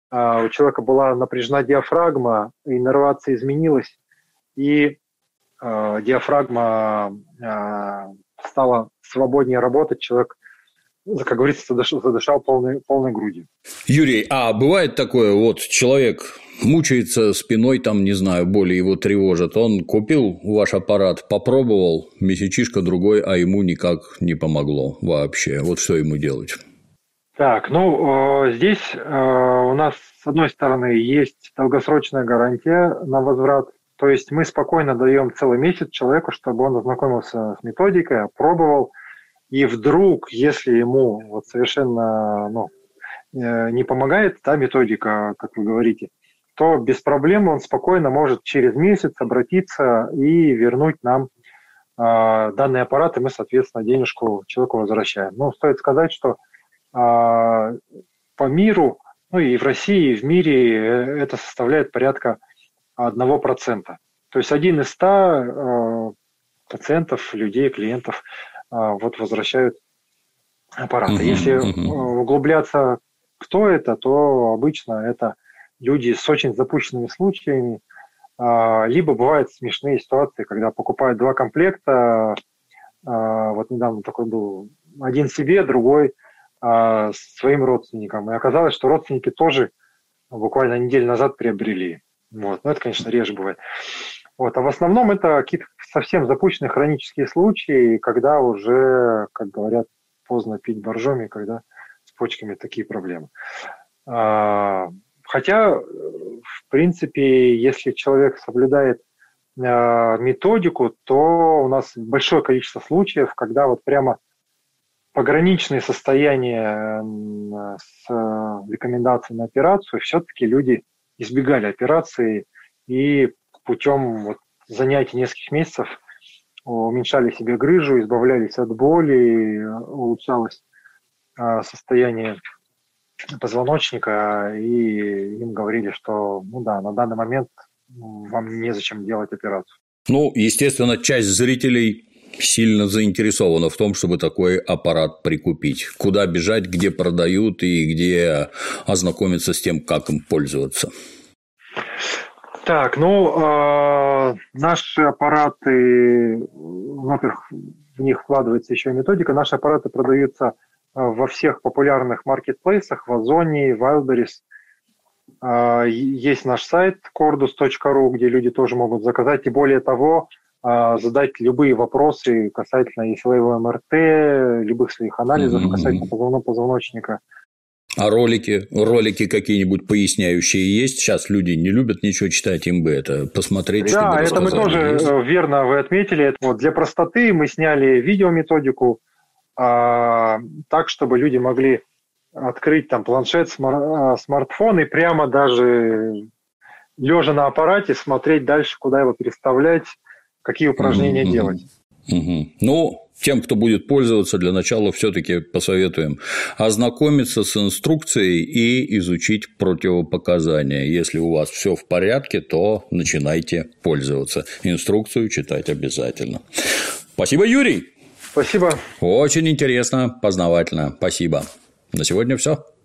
у человека была напряжена диафрагма, иннервация изменилась, и диафрагма стала свободнее работать, человек, как говорится, задышал полной грудью. Юрий, а бывает такое, вот человек мучается спиной, там, не знаю, боли его тревожат, он купил ваш аппарат, попробовал, месячишка другой, а ему никак не помогло вообще. Вот что ему делать? Так, здесь у нас, с одной стороны, есть долгосрочная гарантия на возврат, то есть мы спокойно даем целый месяц человеку, чтобы он ознакомился с методикой, опробовал, и вдруг, если ему вот совершенно не помогает та методика, как вы говорите, то без проблем он спокойно может через месяц обратиться и вернуть нам данный аппарат, и мы, соответственно, денежку человеку возвращаем. Стоит сказать, что по миру, и в России, и в мире это составляет порядка 1%. То есть 1 из 100 пациентов, людей, клиентов возвращают аппараты. Если углубляться, кто это, то обычно это люди с очень запущенными случаями, либо бывают смешные ситуации, когда покупают 2 комплекта, вот недавно такой был, один себе, другой своим родственникам. И оказалось, что родственники тоже буквально неделю назад приобрели. Это, конечно, реже бывает. А в основном это какие-то совсем запущенные хронические случаи, когда уже, как говорят, поздно пить боржоми, когда с почками такие проблемы. Хотя, в принципе, если человек соблюдает методику, то у нас большое количество случаев, когда вот прямо пограничные состояния с рекомендацией на операцию, все-таки люди избегали операции и путем занятий нескольких месяцев уменьшали себе грыжу, избавлялись от боли, улучшалось состояние позвоночника, и им говорили, что на данный момент вам незачем делать операцию. Естественно, часть зрителей сильно заинтересована в том, чтобы такой аппарат прикупить. Куда бежать, где продают и где ознакомиться с тем, как им пользоваться. Так, наши аппараты, во-первых, в них вкладывается еще и методика. Наши аппараты продаются во всех популярных маркетплейсах, в Озоне, в Wildberries. Есть наш сайт cordus.ru, где люди тоже могут заказать. И более того, задать любые вопросы касательно ИФЛ, МРТ, любых своих анализов касательно позвоночника. А ролики какие-нибудь поясняющие есть? Сейчас люди не любят ничего читать, им бы это посмотреть. Да, это мы тоже верно вы отметили. Для простоты мы сняли видеометодику так, чтобы люди могли открыть планшет, смартфон и прямо даже лежа на аппарате смотреть дальше, куда его переставлять, какие упражнения делать. Тем, кто будет пользоваться, для начала все-таки посоветуем ознакомиться с инструкцией и изучить противопоказания. Если у вас все в порядке, то начинайте пользоваться. Инструкцию читать обязательно. Спасибо, Юрий. Спасибо. Очень интересно, познавательно. Спасибо. На сегодня все.